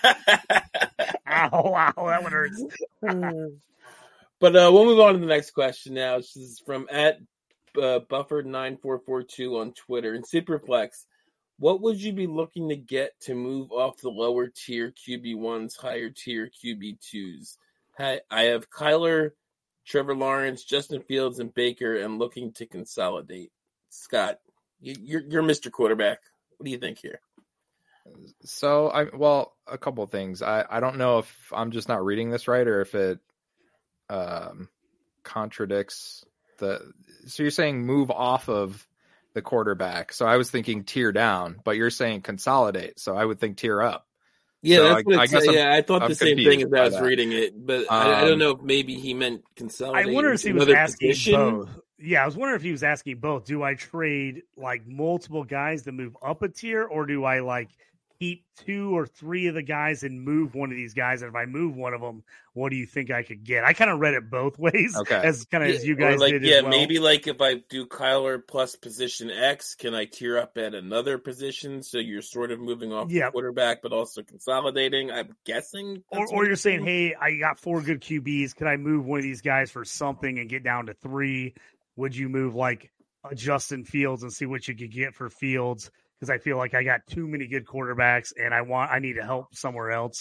Ow, wow, that one hurts. But uh, we'll move on to the next question now. This is from at uh, Buffer nine four four two on Twitter. And Superflex, what would you be looking to get to move off the lower tier Q B ones, higher tier Q B twos? I, I have Kyler, Trevor Lawrence, Justin Fields, and Baker, and looking to consolidate. Scott, you, you're, you're Mister Quarterback. What do you think here? So I well, a couple of things. I, I don't know if I'm just not reading this right or if it um contradicts the so you're saying move off of the quarterback. So I was thinking tier down, but you're saying consolidate. So I would think tier up. Yeah, So that's I- what I it's, guess I'm- yeah, I thought I'm the same confused thing as I by was that. reading it, but I, I don't Um, know if maybe he meant I consolidate. wonder if he was another asking position. both. Yeah, I was wondering if he was asking both. Do I trade like multiple guys to move up a tier, or do I like keep two or three of the guys and move one of these guys? And if I move one of them, what do you think I could get? I kind of read it both ways, Okay. as kind of as you Or guys like, did. yeah, as well. maybe like if I do Kyler plus position X, can I tier up at another position? So you're sort of moving off Yeah. the quarterback, but also consolidating. I'm guessing. Or, that's or what you're saying, doing. hey, I got four good Q Bs. Can I move one of these guys for something and get down to three? Would you move like a Justin Fields and see what you could get for Fields? Because I feel like I got too many good quarterbacks and I want I need to help somewhere else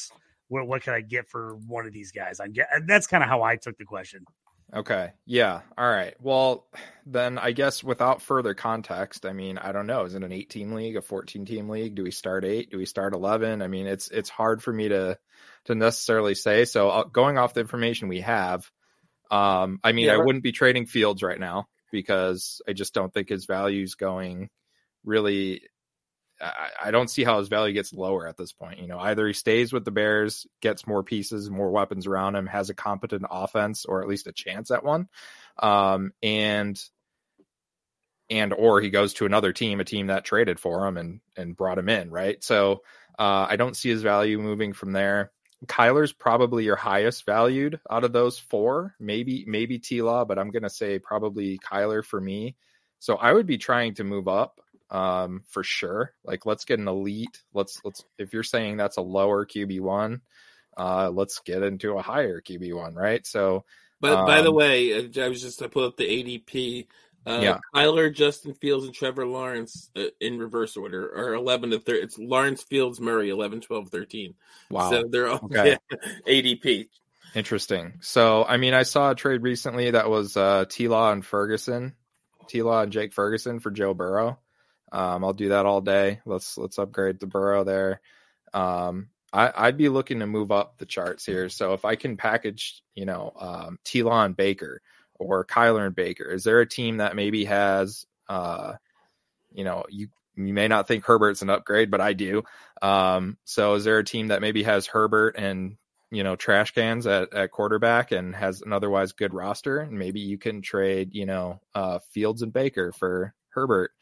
what what can I get for one of these guys? I'm get, that's kind of how I took the question. Okay. Yeah. All right. Well, then I guess without further context, I mean, I don't know. Is it an eight-team league, a fourteen-team league? Do we start eight? Do we start eleven? I mean, it's it's hard for me to to necessarily say. So uh, going off the information we have, um, I mean, yeah, I wouldn't be trading Fields right now because I just don't think his value is going really. I, I don't see how his value gets lower at this point. You know, either he stays with the Bears, gets more pieces, more weapons around him, has a competent offense, or at least a chance at one. Um, and, and, or he goes to another team, a team that traded for him and, and brought him in. Right. So uh, I don't see his value moving from there. Kyler's probably your highest valued out of those four, maybe, maybe T-Law, but I'm going to say probably Kyler for me. So I would be trying to move up. Um, for sure. Like, let's get an elite. Let's, let's, if you're saying that's a lower Q B one, uh, let's get into a higher Q B one, right? So, but um, by the way, I was just, I put up the A D P. Uh, yeah. Kyler, Justin Fields, and Trevor Lawrence uh, in reverse order are eleven to thirteen. It's Lawrence, Fields, Murray, eleven, twelve, thirteen. Wow. So they're all okay. yeah, A D P. Interesting. So, I mean, I saw a trade recently that was uh, T-Law and Ferguson, T-Law and Jake Ferguson for Joe Burrow. Um, I'll do that all day. Let's let's upgrade the Burrow there. Um, I, I'd be looking to move up the charts here. So if I can package, you know, um, T-Law and Baker or Kyler and Baker, is there a team that maybe has, uh, you know, you you may not think Herbert's an upgrade, but I do. Um, so is there a team that maybe has Herbert and, you know, trash cans at, at quarterback and has an otherwise good roster? And maybe you can trade, you know, uh, Fields and Baker for Herbert.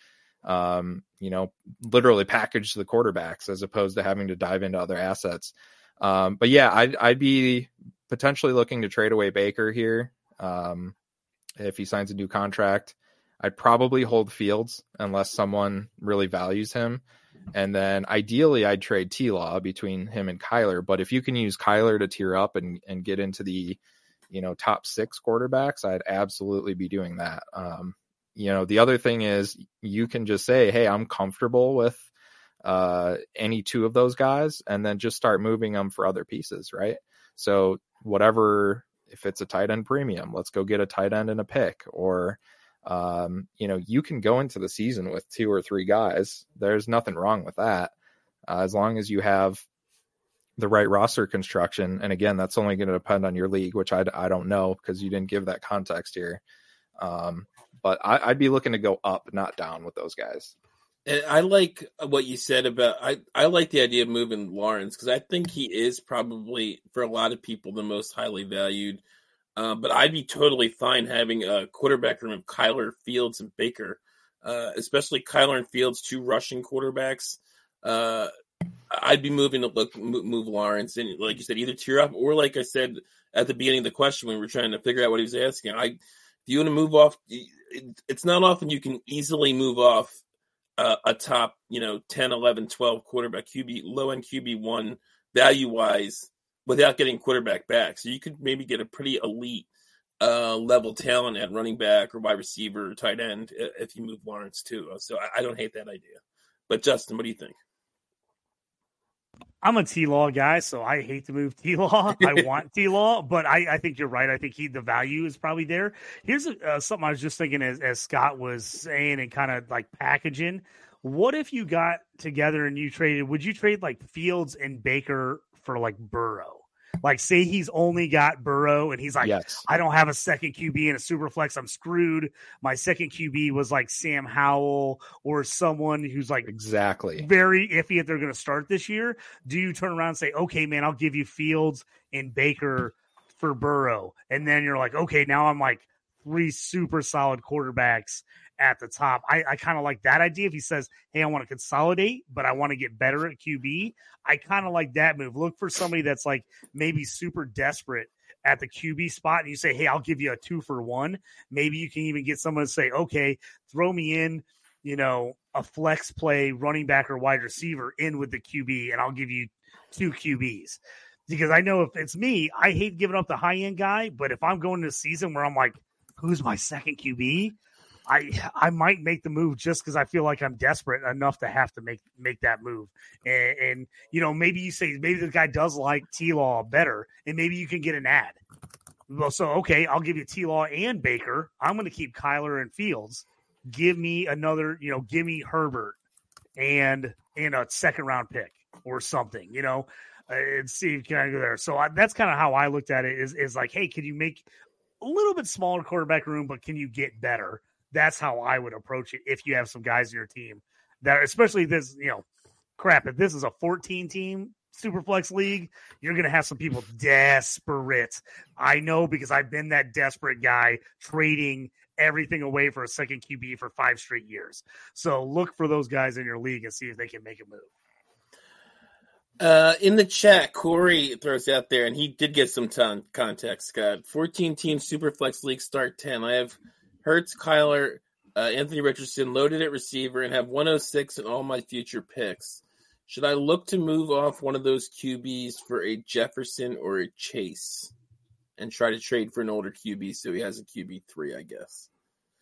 Um, you know, literally package the quarterbacks as opposed to having to dive into other assets. Um, but yeah, I'd, I'd be potentially looking to trade away Baker here. Um, if he signs a new contract, I'd probably hold Fields unless someone really values him. And then ideally I'd trade T-Law between him and Kyler. But if you can use Kyler to tier up and, and get into the, you know, top six quarterbacks, I'd absolutely be doing that. Um, You know, the other thing is you can just say, hey, I'm comfortable with uh, any two of those guys, and then just start moving them for other pieces, right? So whatever, if it's a tight end premium, let's go get a tight end and a pick. Or, um, you know, you can go into the season with two or three guys. There's nothing wrong with that, uh, as long as you have the right roster construction. And again, that's only going to depend on your league, which I, I don't know because you didn't give that context here. Um, But I, I'd be looking to go up, not down with those guys. And I like what you said about I, I like the idea of moving Lawrence because I think he is probably, for a lot of people, the most highly valued. Uh, but I'd be totally fine having a quarterback room of Kyler, Fields, and Baker, uh, especially Kyler and Fields, two rushing quarterbacks. Uh, I'd be moving to look move Lawrence, and like you said, either tier up or, like I said at the beginning of the question when we were trying to figure out what he was asking, I. If you want to move off, it's not often you can easily move off uh, a top, you know, ten, eleven, twelve quarterback Q B, low-end Q B one value-wise without getting quarterback back. So you could maybe get a pretty elite uh, level talent at running back or wide receiver or tight end if you move Lawrence too. So I, I don't hate that idea. But Justin, what do you think? I'm a T-Law guy, so I hate to move T-Law. I want T-Law, but I, I think you're right. I think he the value is probably there. Here's uh, something I was just thinking as, as Scott was saying and kind of like packaging. What if you got together and you traded, would you trade like Fields and Baker for like Burrow? Like, say he's only got Burrow and he's like, yes. I don't have a second Q B in a super flex. I'm screwed. My second Q B was like Sam Howell or someone who's like exactly very iffy if they're going to start this year. Do you turn around and say, okay, man, I'll give you Fields and Baker for Burrow? And then you're like, okay, now I'm like three super solid quarterbacks at the top. I, I kind of like that idea. If he says, hey, I want to consolidate, but I want to get better at Q B, I kind of like that move. Look for somebody that's like maybe super desperate at the Q B spot, and you say, hey, I'll give you a two for one. Maybe you can even get someone to say, okay, throw me in, you know, a flex play running back or wide receiver in with the Q B, and I'll give you two Q Bs. Because I know if it's me, I hate giving up the high-end guy, but if I'm going to a season where I'm like, who's my second Q B? I I might make the move just because I feel like I'm desperate enough to have to make make that move. And, and you know, maybe you say maybe the guy does like T-Law better, and maybe you can get an ad. Well, so okay, I'll give you T-Law and Baker. I'm going to keep Kyler and Fields. Give me another, you know, give me Herbert and and a second round pick or something, you know, uh, and see can I go there. So I, that's kind of how I looked at it. Is is like, hey, can you make a little bit smaller quarterback room, but can you get better? That's how I would approach it if you have some guys in your team that, especially this, you know, crap. If this is a fourteen team Superflex league, you're going to have some people desperate. I know because I've been that desperate guy trading everything away for a second Q B for five straight years. So look for those guys in your league and see if they can make a move. Uh, in the chat, Corey throws out there, and he did get some ton context, Scott. fourteen-team Superflex League start ten. I have Hurts, Kyler, uh, Anthony Richardson loaded at receiver and have one oh six in all my future picks. Should I look to move off one of those Q Bs for a Jefferson or a Chase and try to trade for an older Q B so he has a Q B three, I guess?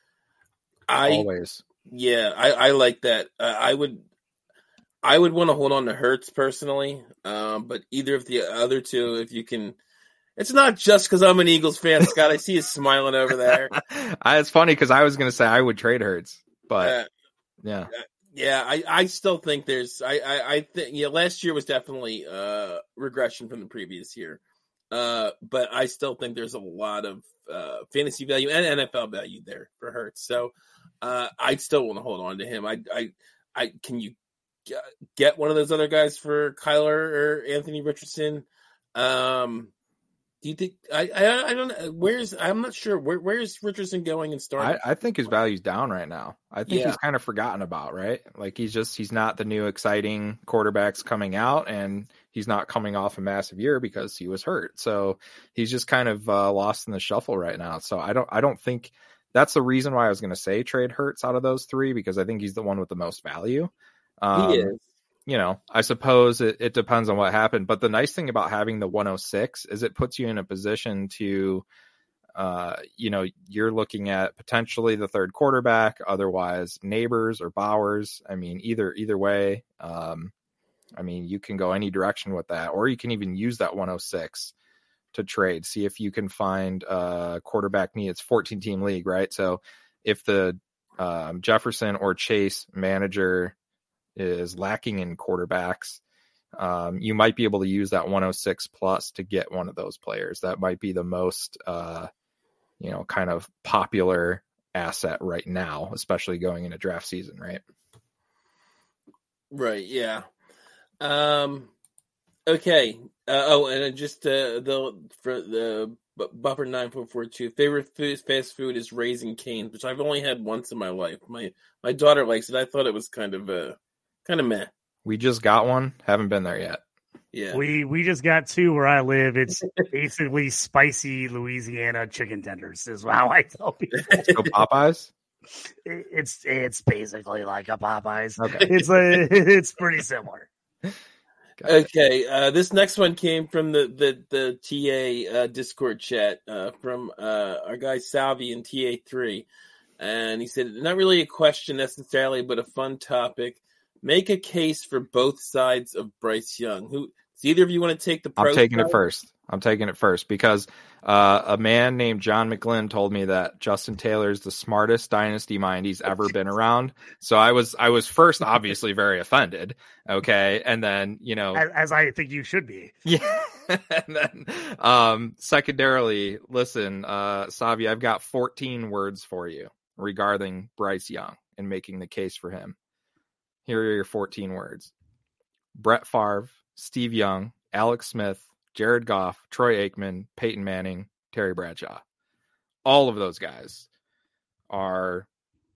I, Always. Yeah, I, I like that. Uh, I would I would want to hold on to Hurts personally, um, but either of the other two, if you can. It's not just because I'm an Eagles fan, Scott. I see you smiling over there. I, it's funny because I was going to say I would trade Hurts, but uh, yeah. Uh, Yeah, I, I still think there's I, I, I think yeah last year was definitely uh regression from the previous year, uh but I still think there's a lot of uh fantasy value and N F L value there for Hurts. So uh I'd still want to hold on to him. I I I can you get one of those other guys for Kyler or Anthony Richardson? Um, do you think I I, I don't know where's I'm not sure where where's Richardson going and starting? I, I think his value's down right now. I think Yeah. he's kind of forgotten about, right? Like he's just he's not the new exciting quarterbacks coming out, and he's not coming off a massive year because he was hurt. So he's just kind of uh, lost in the shuffle right now. So I don't I don't think that's the reason why I was going to say trade Hurts out of those three, because I think he's the one with the most value. Um, he is. You know, I suppose it, it depends on what happened. But the nice thing about having the one oh six is it puts you in a position to, uh, you know, you're looking at potentially the third quarterback, otherwise Neighbors or Bowers. I mean, either either way, um, I mean, you can go any direction with that, or you can even use that one oh six to trade. See if you can find a quarterback need. It's fourteen team league, right? So if the um, Jefferson or Chase manager is lacking in quarterbacks, um, you might be able to use that one oh six plus to get one of those players. That might be the most, uh, you know, kind of popular asset right now, especially going into draft season, right? Right. Yeah. Um, okay. Uh, oh, and just uh, the for the Buffer nine four four two favorite food, fast food is Raising Cane's, which I've only had once in my life. My my daughter likes it. I thought it was kind of a uh, kind of meh. We just got one. Haven't been there yet. Yeah. We we just got two where I live. It's basically spicy Louisiana chicken tenders is how I tell people. So Popeyes? It's it's basically like a Popeyes. Okay. It's a, it's pretty similar. Okay, uh, this next one came from the the the T A uh, Discord chat uh, from uh, our guy Salvi in T A three, and he said, "Not really a question necessarily, but a fun topic. Make a case for both sides of Bryce Young. Who? Does either of you want to take the? Pro I'm taking side? it first. I'm taking it first because uh, a man named John McGlynn told me that Justin Taylor is the smartest dynasty mind he's ever been around. So I was, I was first obviously very offended. Okay, and then you know, As, as I think you should be. yeah, and then um, secondarily, listen, uh, Savi, I've got fourteen words for you regarding Bryce Young and making the case for him. Here are your fourteen words: Brett Favre, Steve Young, Alex Smith, Jared Goff, Troy Aikman, Peyton Manning, Terry Bradshaw. All of those guys are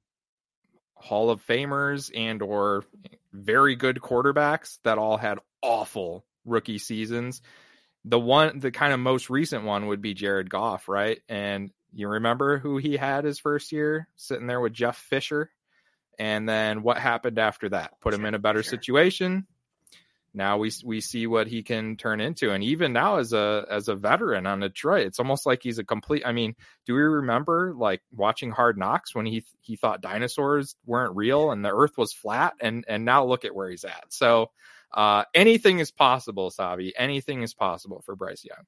Hall of Famers and or very good quarterbacks that all had awful rookie seasons. The one, the kind of most recent one would be Jared Goff, right? And you remember who he had his first year sitting there with Jeff Fisher? And then what happened after that? Put him in a better situation. now we we see what he can turn into. And even now as a as a veteran on Detroit, it's almost like he's a complete, I mean, do we remember like watching Hard Knocks when he he thought dinosaurs weren't real and the earth was flat, and and now look at where he's at. So uh anything is possible, Savi. Anything is possible for Bryce Young.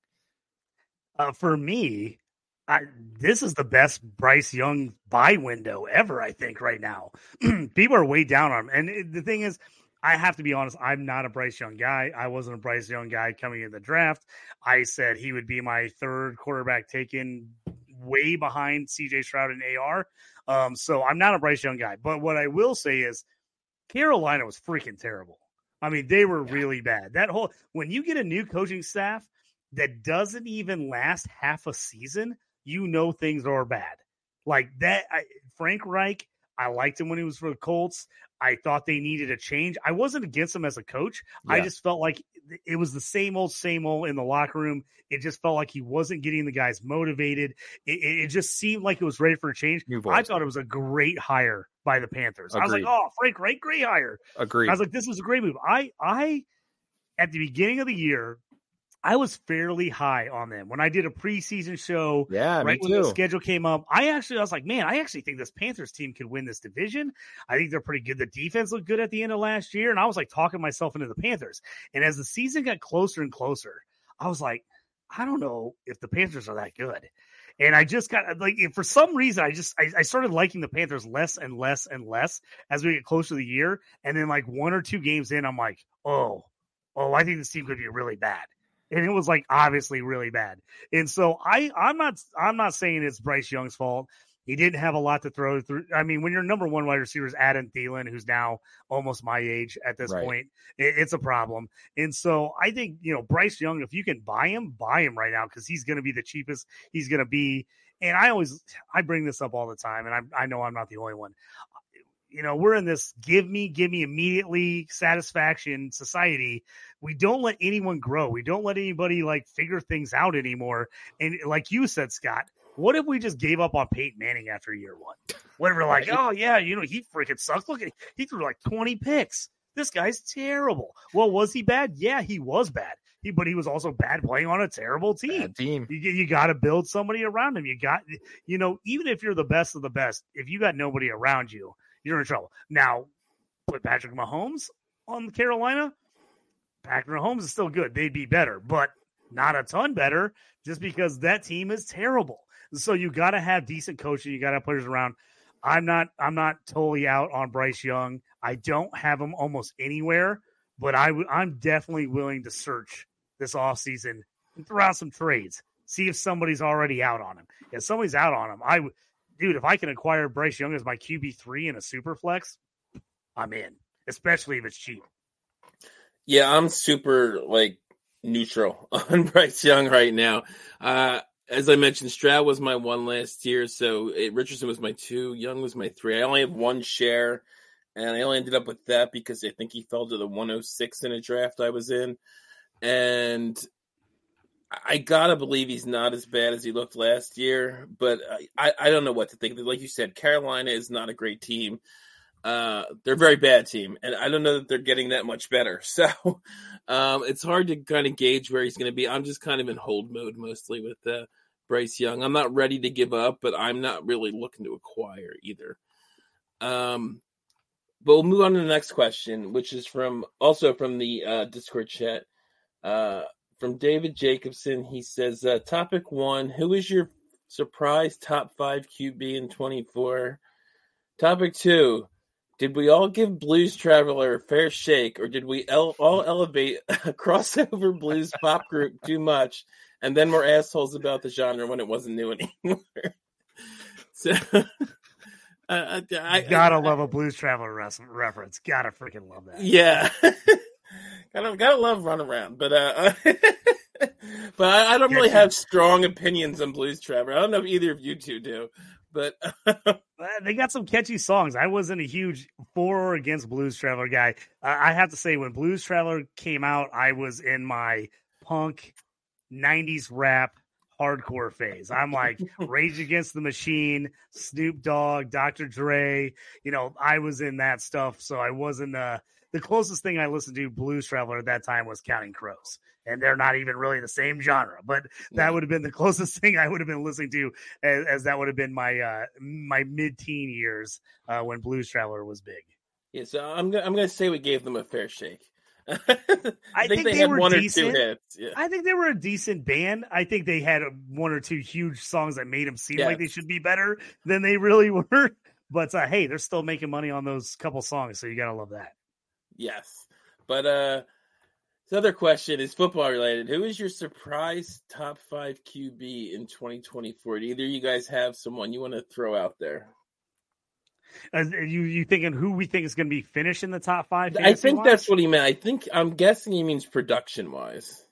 Uh, for me, I, this is the best Bryce Young buy window ever, I think, right now. People are way down on him. And it, the thing is, I have to be honest, I'm not a Bryce Young guy. I wasn't a Bryce Young guy coming in the draft. I said he would be my third quarterback taken, way behind C J Stroud and A R. Um, so I'm not a Bryce Young guy. But what I will say is Carolina was freaking terrible. I mean, they were yeah. really bad. That whole, when you get a new coaching staff that doesn't even last half a season, you know things are bad. Like that, I, Frank Reich, I liked him when he was for the Colts. I thought they needed a change. I wasn't against him as a coach. Yeah. I just felt like it was the same old, same old in the locker room. It just felt like he wasn't getting the guys motivated. It, it, it just seemed like it was ready for a change. I thought it was a great hire by the Panthers. Agreed. I was like, oh, Frank Reich, great hire. Agreed. I was like, this was a great move. I, I, at the beginning of the year, I was fairly high on them. When I did a preseason show, yeah, right me when too. the schedule came up, I actually I was like, man, I actually think this Panthers team could win this division. I think they're pretty good. The defense looked good at the end of last year, and I was like talking myself into the Panthers. And as the season got closer and closer, I was like, I don't know if the Panthers are that good. And I just got like, for some reason, I just I, I started liking the Panthers less and less and less as we get closer to the year. And then like one or two games in, I'm like, oh, oh, I think this team could be really bad. And it was like obviously really bad. And so I, I'm not I'm not saying it's Bryce Young's fault. He didn't have a lot to throw through. I mean, when your number one wide receiver is Adam Thielen, who's now almost my age at this right. point, it, it's a problem. And so I think, you know, Bryce Young, if you can buy him, buy him right now because he's going to be the cheapest he's going to be. And I always I bring this up all the time, and I I know I'm not the only one. You know, we're in this give me, give me immediately satisfaction society. We don't let anyone grow. We don't let anybody like figure things out anymore. And like you said, Scott, what if we just gave up on Peyton Manning after year one? What if we're like, oh yeah, you know, he freaking sucks. Look at he threw like twenty picks. This guy's terrible. Well, was he bad? Yeah, he was bad. He, but he was also bad playing on a terrible team. Bad team. You, you got to build somebody around him. You got, you know, even if you're the best of the best, if you got nobody around you, you're in trouble. Now, put Patrick Mahomes on Carolina. Patrick Mahomes is still good. They'd be better, but not a ton better just because that team is terrible. So you got to have decent coaching. You got to have players around. I'm not I'm not totally out on Bryce Young. I don't have him almost anywhere, but I w- I'm definitely willing to search this offseason and throw out some trades. See if somebody's already out on him. If somebody's out on him, I would. Dude, if I can acquire Bryce Young as my Q B three in a super flex, I'm in, especially if it's cheap. Yeah, I'm super, like, neutral on Bryce Young right now. Uh, as I mentioned, Stroud was my one last year, so it, Richardson was my two, Young was my three. I only have one share, and I only ended up with that because I think he fell to the one oh six in a draft I was in. And I gotta believe he's not as bad as he looked last year, but I, I don't know what to think. Like you said, Carolina is not a great team. Uh, they're a very bad team, and I don't know that they're getting that much better. So um, it's hard to kind of gauge where he's going to be. I'm just kind of in hold mode mostly with uh, Bryce Young. I'm not ready to give up, but I'm not really looking to acquire either. Um, but we'll move on to the next question, which is from also from the uh, Discord chat. Uh, From David Jacobson, he says, uh, topic one, who is your surprise top five Q B in twenty-four? Topic two, did we all give Blues Traveler a fair shake, or did we el- all elevate a crossover blues pop group too much, and then we're assholes about the genre when it wasn't new anymore? So, uh, I, I Gotta I, love a Blues Traveler res- reference. Gotta freaking love that. Yeah. Gotta, gotta love Runaround, but uh, but I, I don't really have strong opinions on Blues Traveler. I don't know if either of you two do, but they got some catchy songs. I wasn't a huge for or against Blues Traveler guy. Uh, I have to say, when Blues Traveler came out, I was in my punk nineties rap hardcore phase. I'm like Rage Against the Machine, Snoop Dogg, Doctor Dre. You know, I was in that stuff, so I wasn't. Uh, the closest thing I listened to Blues Traveler at that time was Counting Crows, and they're not even really the same genre. But that would have been the closest thing I would have been listening to, as, as that would have been my uh, my mid-teen years uh, when Blues Traveler was big. Yeah, so I'm gonna I'm gonna say we gave them a fair shake. I, I think, think they, they had were one decent. or two hits. Yeah. I think they were a decent band. I think they had a, one or two huge songs that made them seem Yes. like they should be better than they really were. But uh, hey, they're still making money on those couple songs, so you gotta love that. Yes, but uh, the other question is football related. Who is your surprise top five Q B in twenty twenty-four? Do either of you guys have someone you want to throw out there? Uh, you you thinking who we think is going to be finished in the top five? I think wise? that's what he meant. I think I'm guessing he means production wise.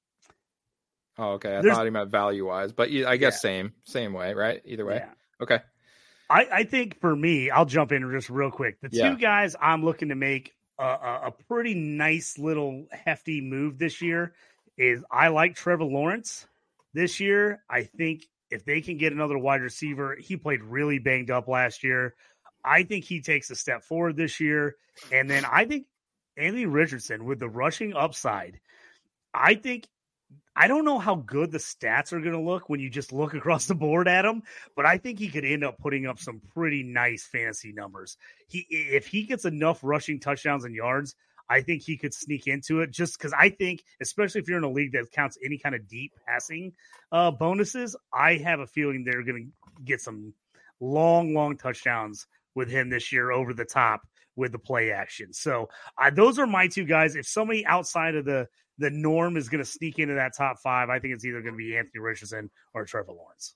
Oh, okay. I There's- thought he meant value wise, but I guess Yeah. same, same way, right? Either way. Yeah. Okay. I, I think for me, I'll jump in just real quick. The two Yeah. guys I'm looking to make a, a, a pretty nice little hefty move this year is I like Trevor Lawrence this year. I think if they can get another wide receiver, he played really banged up last year. I think he takes a step forward this year. And then I think Anthony Richardson with the rushing upside, I think I don't know how good the stats are going to look when you just look across the board at him, but I think he could end up putting up some pretty nice fantasy numbers. He, if he gets enough rushing touchdowns and yards, I think he could sneak into it just because I think, especially if you're in a league that counts any kind of deep passing uh, bonuses, I have a feeling they're going to get some long, long touchdowns with him this year over the top with the play action. So uh, those are my two guys. If somebody outside of the the norm is going to sneak into that top five, I think it's either going to be Anthony Richardson or Trevor Lawrence.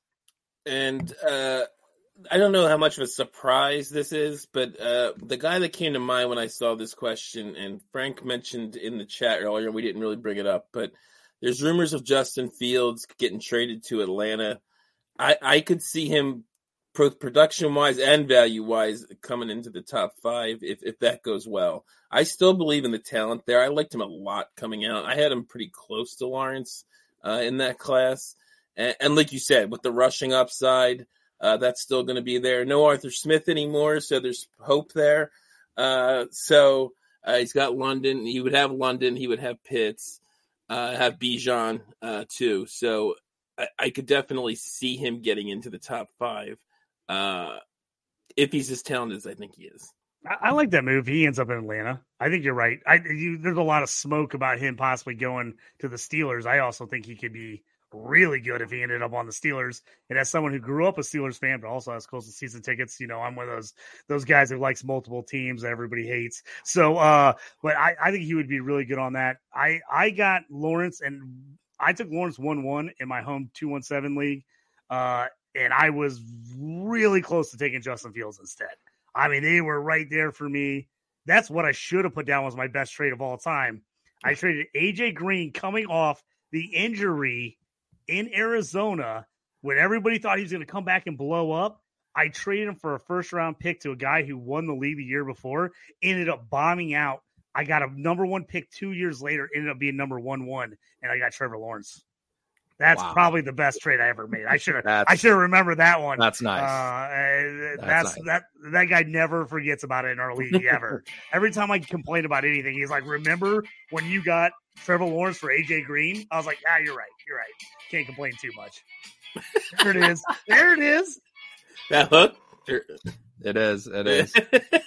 And uh, I don't know how much of a surprise this is, but uh, the guy that came to mind when I saw this question, and Frank mentioned in the chat earlier, we didn't really bring it up, but there's rumors of Justin Fields getting traded to Atlanta. I, I could see him production-wise and value-wise coming into the top five if, if that goes well. I still believe in the talent there. I liked him a lot coming out. I had him pretty close to Lawrence uh, in that class. And, and like you said, with the rushing upside, uh, that's still going to be there. No Arthur Smith anymore, so there's hope there. Uh, so uh, he's got London. He would have London. He would have Pitts, uh, have Bijan uh, too. So I, I could definitely see him getting into the top five. Uh, if he's as talented as I think he is. I, I like that move. He ends up in Atlanta. I think you're right. I, you, there's a lot of smoke about him possibly going to the Steelers. I also think he could be really good if he ended up on the Steelers. And as someone who grew up a Steelers fan, but also has close to season tickets, you know, I'm one of those those guys who likes multiple teams that everybody hates. So, uh, but I, I think he would be really good on that. I, I got Lawrence, and I took Lawrence one one in my home two one seven league. Uh, And I was really close to taking Justin Fields instead. I mean, they were right there for me. That's what I should have put down was my best trade of all time. I traded A J Green coming off the injury in Arizona when everybody thought he was going to come back and blow up. I traded him for a first-round pick to a guy who won the league the year before, ended up bombing out. I got a number one pick two years later, ended up being number one one, and I got Trevor Lawrence. That's Wow. probably the best trade I ever made. I should have. That's- I should have remembered that one. That's nice. Uh, that's That's nice. that. That guy never forgets about it in our league ever. Every time I complain about anything, he's like, "Remember when you got Trevor Lawrence for A J Green?" I was like, "Ah, you're right. You're right. Can't complain too much." There it is. There it is. That hook? It is. It is.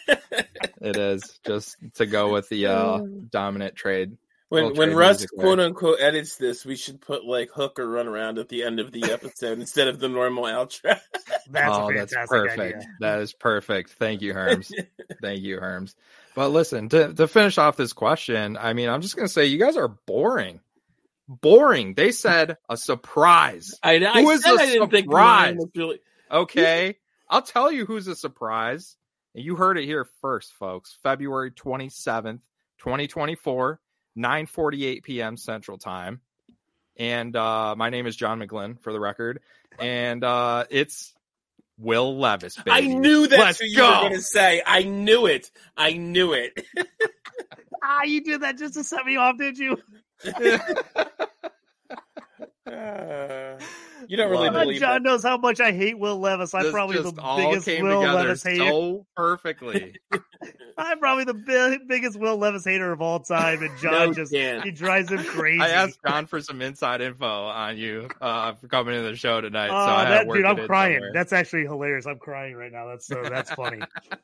It is. Just to go with the uh, dominant trade. When Little when trade Russ music there. quote unquote edits this, we should put like hook or run around at the end of the episode instead of the normal outro. That's oh, a that's fantastic perfect. idea. That is perfect. Thank you, Herms. Thank you, Herms. But listen, to, to finish off this question, I mean, I'm just going to say you guys are boring. Boring. They said a surprise. I, I Who is said a I didn't think surprise? mine was really. Okay. I'll tell you who's a surprise. And you heard it here first, folks. February twenty-seventh, twenty twenty-four, nine forty-eight p.m. Central Time. And uh, my name is John McGlynn, for the record. And uh, it's Will Levis, baby. I knew that's Let's what you go. were going to say. I knew it. I knew it. Ah, you did that just to set me off, did you? Uh, You don't really Love it. believe John that. knows how much I hate Will Levis. I'm This probably the just all biggest came Will together Levis hater. so perfectly. I'm probably the bi- biggest Will Levis hater of all time, and John No, just Dan. he drives him crazy. I asked John for some inside info on you uh, for coming to the show tonight. Oh, so I had that to work dude, it I'm in crying. somewhere. That's actually hilarious. I'm crying right now. That's so that's funny.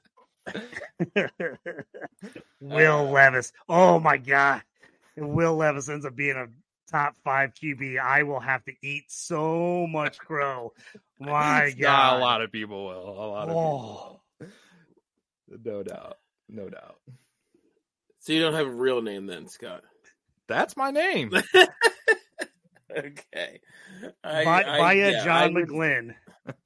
Will Levis. Oh my god. If Will Levis ends up being a top five Q B, I will have to eat so much crow. My It's god. not a lot of people will. A lot of Oh. people. No doubt. No doubt. So you don't have a real name then, Scott? That's my name. Okay. I, By, I, by a yeah, John I would, McGlynn.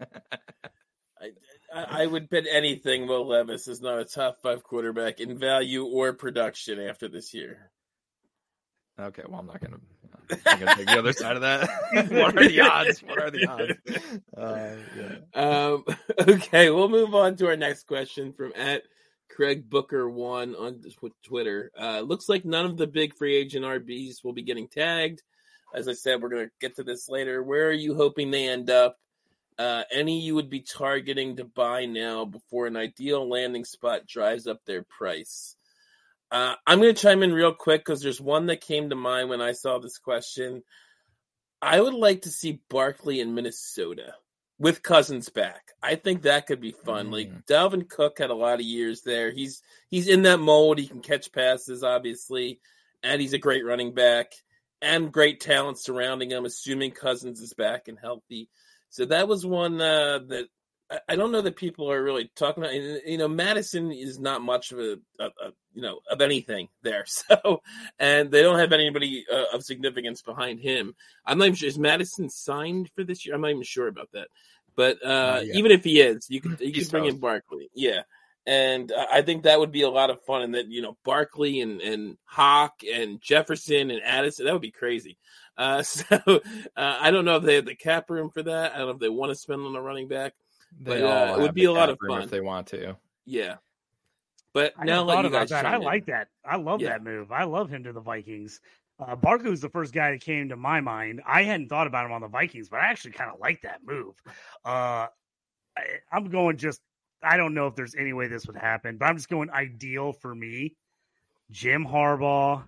I, I would bet anything Will Levis is not a top five quarterback in value or production after this year. Okay, well, I'm not gonna. I'm gonna take the other side of that. What are the odds? What are the odds? Uh, yeah. Um, okay, we'll move on to our next question from at Craig Booker one on Twitter. Uh, looks like none of the big free agent R Bs will be getting tagged. As I said, we're going to get to this later. Where are you hoping they end up? Uh, any you would be targeting to buy now before an ideal landing spot drives up their price? Uh, I'm going to chime in real quick because there's one that came to mind when I saw this question. I would like to see Barkley in Minnesota with Cousins back. I think that could be fun. Mm. Like Dalvin Cook had a lot of years there. He's he's in that mold. He can catch passes, obviously, and he's a great running back and great talent surrounding him, assuming Cousins is back and healthy. So that was one uh, that I, I don't know that people are really talking about. You know, Madison is not much of a, a, a you know, of anything there. So, and they don't have anybody uh, of significance behind him. I'm not even sure, is Madison signed for this year? I'm not even sure about that. But uh, uh, yeah. even if he is, you could you could bring in Barkley. Yeah. And uh, I think that would be a lot of fun. And that, you know, Barkley and, and Hawk and Jefferson and Addison, that would be crazy. Uh, so uh, I don't know if they have the cap room for that. I don't know if they want to spend on a running back. They but all uh, it would be a lot of fun if they want to. Yeah. But I now thought let you about guys that. I in. like that. I love Yeah. that move. I love him to the Vikings. Uh, Barkley was the first guy that came to my mind. I hadn't thought about him on the Vikings, but I actually kind of like that move. Uh, I, I'm going just, I don't know if there's any way this would happen, but I'm just going ideal for me. Jim Harbaugh,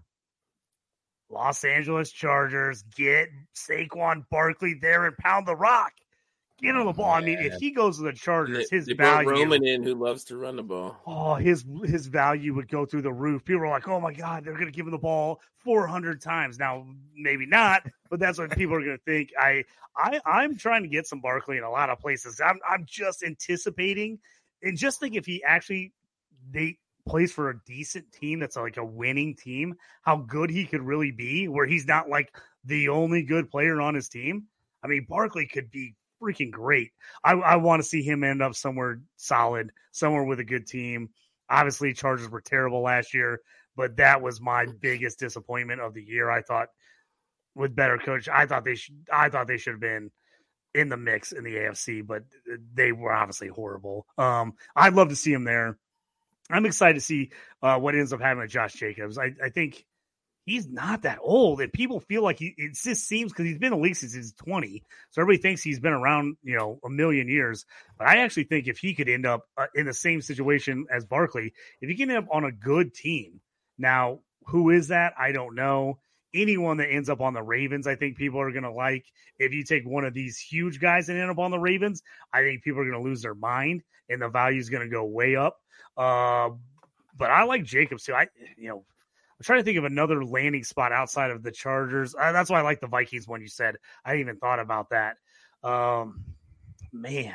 Los Angeles Chargers, get Saquon Barkley there and pound the rock. Get him the ball. I mean, if he goes to the Chargers, They, his they brought value. Roman in, who loves to run the ball. Oh, his his value would go through the roof. People are like, "Oh my God, they're going to give him the ball four hundred times." Now, maybe not, but that's what people are going to think. I I I'm trying to get some Barkley in a lot of places. I'm I'm just anticipating, and just think if he actually they plays for a decent team that's like a winning team, how good he could really be. Where he's not like the only good player on his team. I mean, Barkley could be freaking great. I, I want to see him end up somewhere solid, somewhere with a good team. Obviously, Chargers were terrible last year, but that was my biggest disappointment of the year. I thought with better coach, I thought they should. I thought they should have been in the mix in the A F C, but they were obviously horrible. Um, I'd love to see him there. I'm excited to see uh, what ends up happening with Josh Jacobs. I, I think he's not that old, and people feel like he, it just seems because he's been in the league since he's twenty. So everybody thinks he's been around, you know, a million years. But I actually think if he could end up uh, in the same situation as Barkley, if he can end up on a good team. Now, who is that? I don't know. Anyone that ends up on the Ravens, I think people are going to like. If you take one of these huge guys and end up on the Ravens, I think people are going to lose their mind, and the value is going to go way up. Uh, but I like Jacobs too. I, you know, I'm trying to think of another landing spot outside of the Chargers. Uh, that's why I like the Vikings one you said. I hadn't even thought about that. Um, man,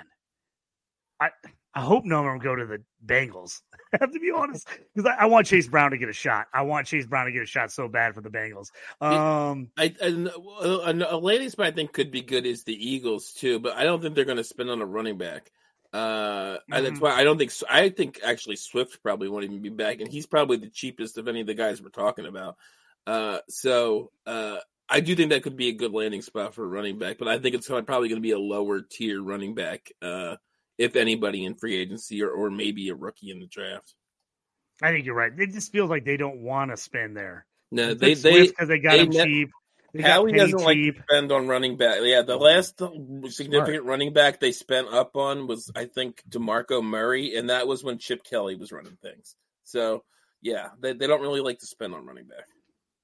I I hope none of them go to the Bengals. I have to be honest, because I, I want Chase Brown to get a shot. I want Chase Brown to get a shot so bad for the Bengals. Um, I, I, a landing spot I think could be good is the Eagles too, but I don't think they're going to spend on a running back. Uh, mm-hmm. That's why I don't think. I think actually Swift probably won't even be back, and he's probably the cheapest of any of the guys we're talking about. Uh, so uh, I do think that could be a good landing spot for a running back, but I think it's probably going to be a lower tier running back, uh, if anybody in free agency or, or maybe a rookie in the draft. I think you're right. It just feels like they don't want to spend there. No, it's they they because they got they him ne- cheap. Howie doesn't cheap. like to spend on running back. Yeah, the last significant Smart. running back they spent up on was, I think, DeMarco Murray, and that was when Chip Kelly was running things. So, yeah, they, they don't really like to spend on running back.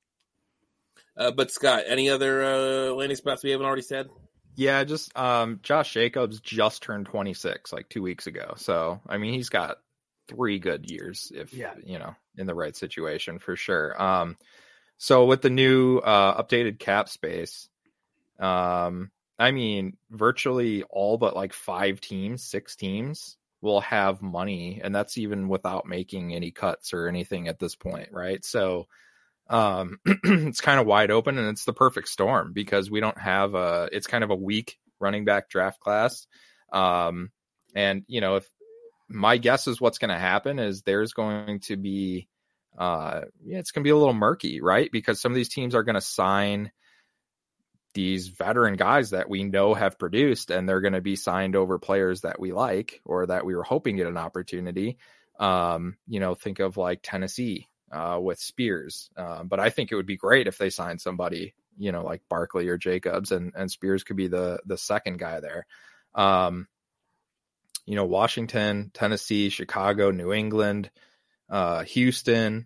Uh, but, Scott, any other uh, landing spots we haven't already said? Yeah, just um, Josh Jacobs just turned twenty-six like two weeks ago. So, I mean, he's got three good years if, yeah. you know, in the right situation for sure. Um So with the new uh, updated cap space, um, I mean, virtually all but like five teams, six teams will have money. And that's even without making any cuts or anything at this point. Right. So um, it's kind of wide open, and it's the perfect storm because we don't have a, it's kind of a weak running back draft class. Um, and, you know, if my guess is what's going to happen is there's going to be, uh yeah it's gonna be a little murky, right? Because some of these teams are gonna sign these veteran guys that we know have produced, and they're gonna be signed over players that we like or that we were hoping get an opportunity. Um you know, think of like Tennessee uh with Spears, uh, but I think it would be great if they signed somebody, you know, like Barkley or Jacobs, and and Spears could be the the second guy there. Um you know, Washington, Tennessee, Chicago, New England, Uh, Houston,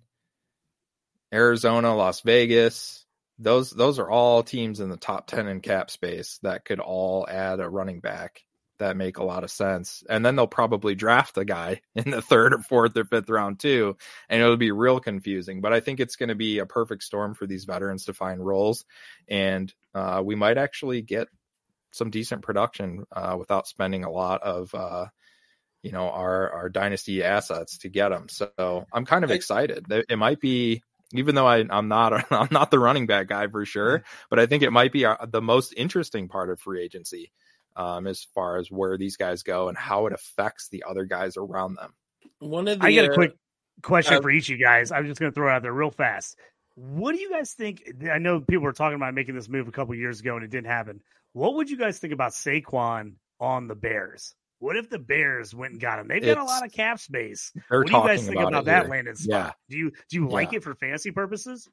Arizona, Las Vegas. Those those are all teams in the top ten in cap space that could all add a running back that make a lot of sense. And then they'll probably draft a guy in the third or fourth or fifth round too, and it'll be real confusing. But I think it's going to be a perfect storm for these veterans to find roles, and uh, we might actually get some decent production uh, without spending a lot of uh, you know, our, our dynasty assets to get them. So I'm kind of excited. It might be, even though I, I'm not, I'm not the running back guy for sure, but I think it might be the most interesting part of free agency um, as far as where these guys go and how it affects the other guys around them. One of the, I got a quick question uh, for each of you guys. I'm just going to throw it out there real fast. What do you guys think? I know people were talking about making this move a couple years ago and it didn't happen. What would you guys think about Saquon on the Bears? What if the Bears went and got him? They've got a lot of cap space. What do you guys think about, about that landing spot? Yeah. Do you do you like yeah. it for fantasy purposes?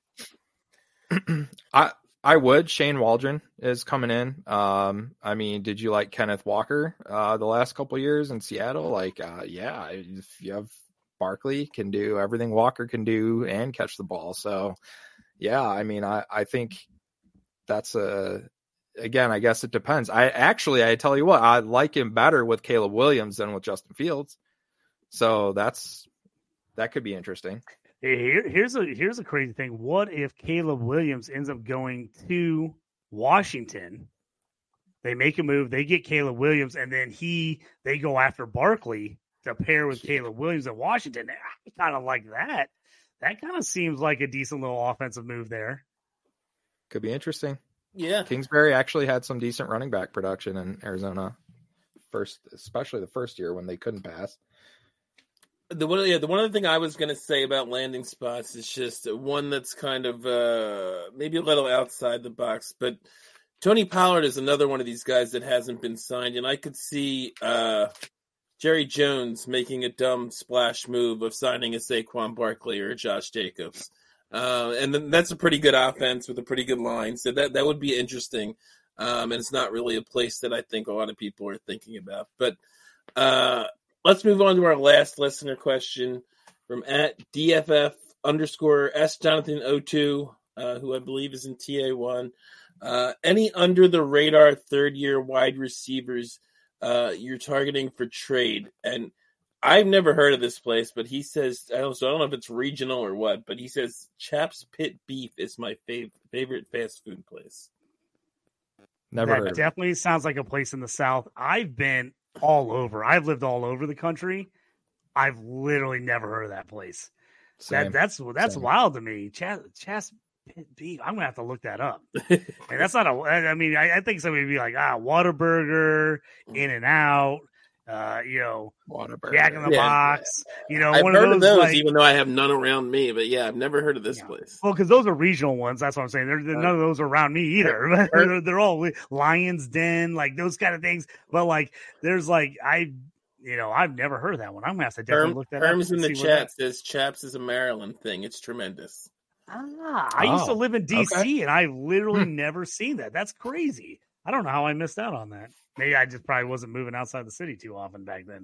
I I would. Shane Waldron is coming in. Um, I mean, did you like Kenneth Walker uh, the last couple of years in Seattle? Like, uh, yeah, if you have Barkley, can do everything Walker can do and catch the ball. So, yeah, I mean, I I think that's a. Again, I guess it depends. I actually, I tell you what, I like him better with Caleb Williams than with Justin Fields. So that's that could be interesting. Here, here's a here's a crazy thing. What if Caleb Williams ends up going to Washington? They make a move, they get Caleb Williams, and then he they go after Barkley to pair with Caleb Williams in Washington. I kind of like that. That kind of seems like a decent little offensive move there. Could be interesting. Yeah, Kingsbury actually had some decent running back production in Arizona, first, especially the first year when they couldn't pass. The one, yeah, the one other thing I was going to say about landing spots is just one that's kind of uh, maybe a little outside the box, but Tony Pollard is another one of these guys that hasn't been signed, and I could see uh, Jerry Jones making a dumb splash move of signing a Saquon Barkley or a Josh Jacobs. Uh, and then that's a pretty good offense with a pretty good line. So that, that would be interesting. Um, and it's not really a place that I think a lot of people are thinking about. But uh, let's move on to our last listener question from at D F F underscore S Jonathan oh two, uh, who I believe is in T A one. Uh, any under the radar third year wide receivers uh, you're targeting for trade? And I've never heard of this place, but he says, I don't, so I don't know if it's regional or what, but he says Chaps Pit Beef is my fav- favorite fast food place. Never that heard of definitely it. Sounds like a place in the South. I've been all over. I've lived all over the country. I've literally never heard of that place. That, that's that's Same. wild to me. Chaps, Chaps Pit Beef. I'm going to have to look that up. And that's not a, I mean, I, I think somebody would be like, ah, Whataburger, In-N-Out. Uh, you know, Jack in the yeah, Box. Yeah. You know, I've one heard of those, of those like, even though I have none around me. But yeah, I've never heard of this yeah. place. Well, because those are regional ones. That's what I'm saying. They're, they're, uh, none of those are around me either. they're, they're all Lions Den, like those kind of things. But like, there's like I, you know, I've never heard of that one. I'm gonna have to definitely Herm, look that Herm's up. Herms in the chat says Chaps is a Maryland thing. It's tremendous. Ah, I used to Oh, live in D C okay. and I've literally Hmm. never seen that. That's crazy. I don't know how I missed out on that. Maybe I just probably wasn't moving outside the city too often back then.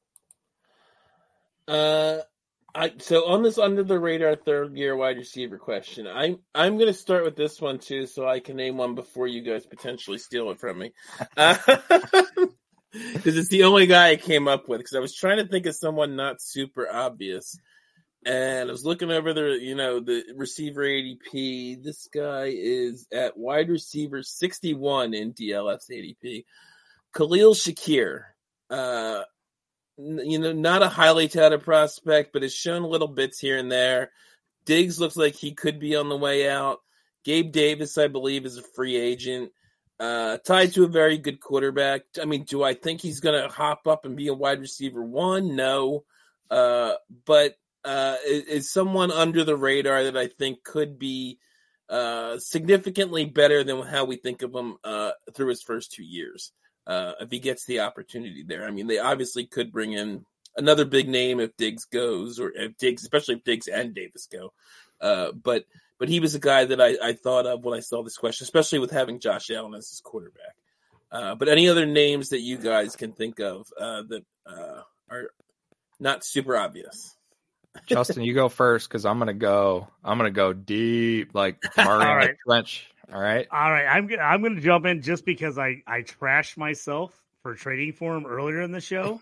Uh, I so on this under the radar third year wide receiver question, I'm I'm going to start with this one too, so I can name one before you guys potentially steal it from me, because uh, it's the only guy I came up with. Because I was trying to think of someone not super obvious, and I was looking over the you know the receiver A D P. This guy is at wide receiver sixty-one in D L F's A D P. Khalil Shakir. Uh, You know, not a highly touted prospect, but has shown little bits here and there. Diggs looks like he could be on the way out. Gabe Davis, I believe, is a free agent. Uh, tied to a very good quarterback. I mean, do I think he's going to hop up and be a wide receiver one? No. Uh, but uh, is, is someone under the radar that I think could be uh, significantly better than how we think of him uh, through his first two years. Uh, if he gets the opportunity there. I mean, they obviously could bring in another big name if Diggs goes, or if Diggs, especially if Diggs and Davis go. Uh, but but he was a guy that I, I thought of when I saw this question, especially with having Josh Allen as his quarterback. Uh, but any other names that you guys can think of uh, that uh, are not super obvious? Justin, you go first because I'm gonna go. I'm gonna go deep, like Murray All in right. the trench. All right. All right, I'm gonna I'm gonna jump in just because I I trashed myself for trading for him earlier in the show.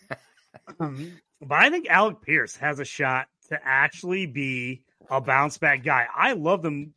um, but I think Alec Pierce has a shot to actually be a bounce back guy. I love them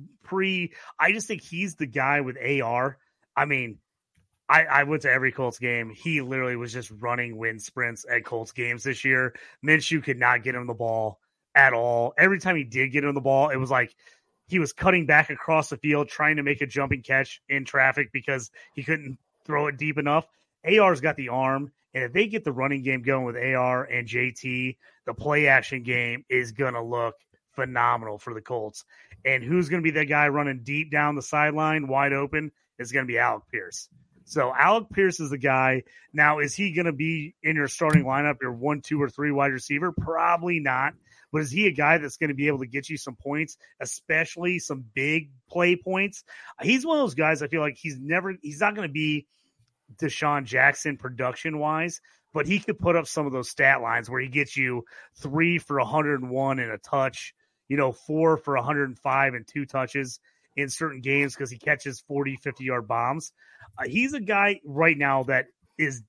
pre. I just think he's the guy with A R. I mean, I, I went to every Colts game. He literally was just running wind sprints at Colts games this year. Minshew could not get him the ball at all. Every time he did get him the ball, it was like he was cutting back across the field, trying to make a jumping catch in traffic because he couldn't throw it deep enough. A R's got the arm, and if they get the running game going with A R and J T, the play action game is going to look phenomenal for the Colts. And who's going to be that guy running deep down the sideline, wide open, is going to be Alec Pierce. So Alec Pierce is the guy. Now, is he going to be in your starting lineup, your one, two, or three wide receiver? Probably not. But is he a guy that's going to be able to get you some points, especially some big play points? He's one of those guys I feel like he's never – he's not going to be Deshaun Jackson production-wise, but he could put up some of those stat lines where he gets you three for one hundred one and a touch, you know, four for one hundred five and two touches in certain games because he catches forty, fifty-yard bombs. Uh, he's a guy right now that is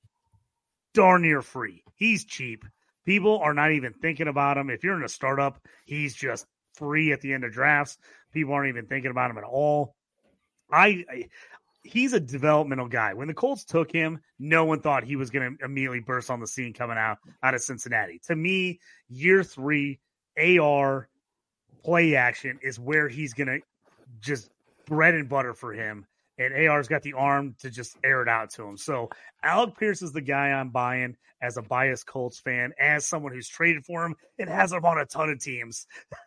darn near free. He's cheap. People are not even thinking about him. If you're in a startup, he's just free at the end of drafts. People aren't even thinking about him at all. I, I he's a developmental guy. When the Colts took him, no one thought he was going to immediately burst on the scene coming out, out of Cincinnati. To me, year three, A R play action is where he's going to just bread and butter for him. And A R's got the arm to just air it out to him. So Alec Pierce is the guy I'm buying as a biased Colts fan, as someone who's traded for him and has him on a ton of teams.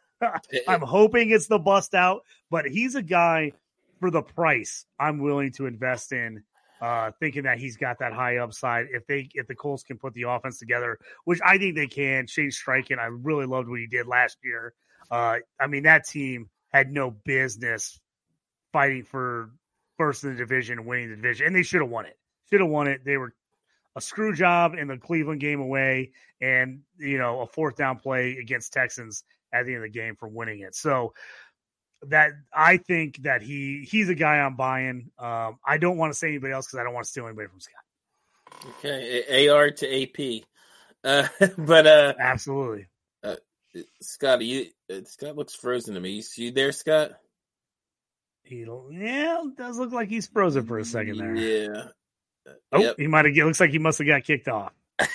I'm hoping it's the bust out, but he's a guy for the price I'm willing to invest in, uh, thinking that he's got that high upside. If they, if the Colts can put the offense together, which I think they can. Shane Steichen, I really loved what he did last year. Uh, I mean, that team had no business fighting for first in the division and winning the division, and they should have won it. Should have won it. They were a screw job in the Cleveland game away, and you know a fourth down play against Texans at the end of the game for winning it. So that I think that he he's a guy I'm buying. Um, I don't want to say anybody else because I don't want to steal anybody from Scott. Okay, A R to A P, uh, but uh, absolutely, uh, Scott, you uh, Scott looks frozen to me. You, you there, Scott? He yeah, it does look like he's frozen for a second there. Yeah. Oh, yep. he might have. Looks like he must have got kicked off.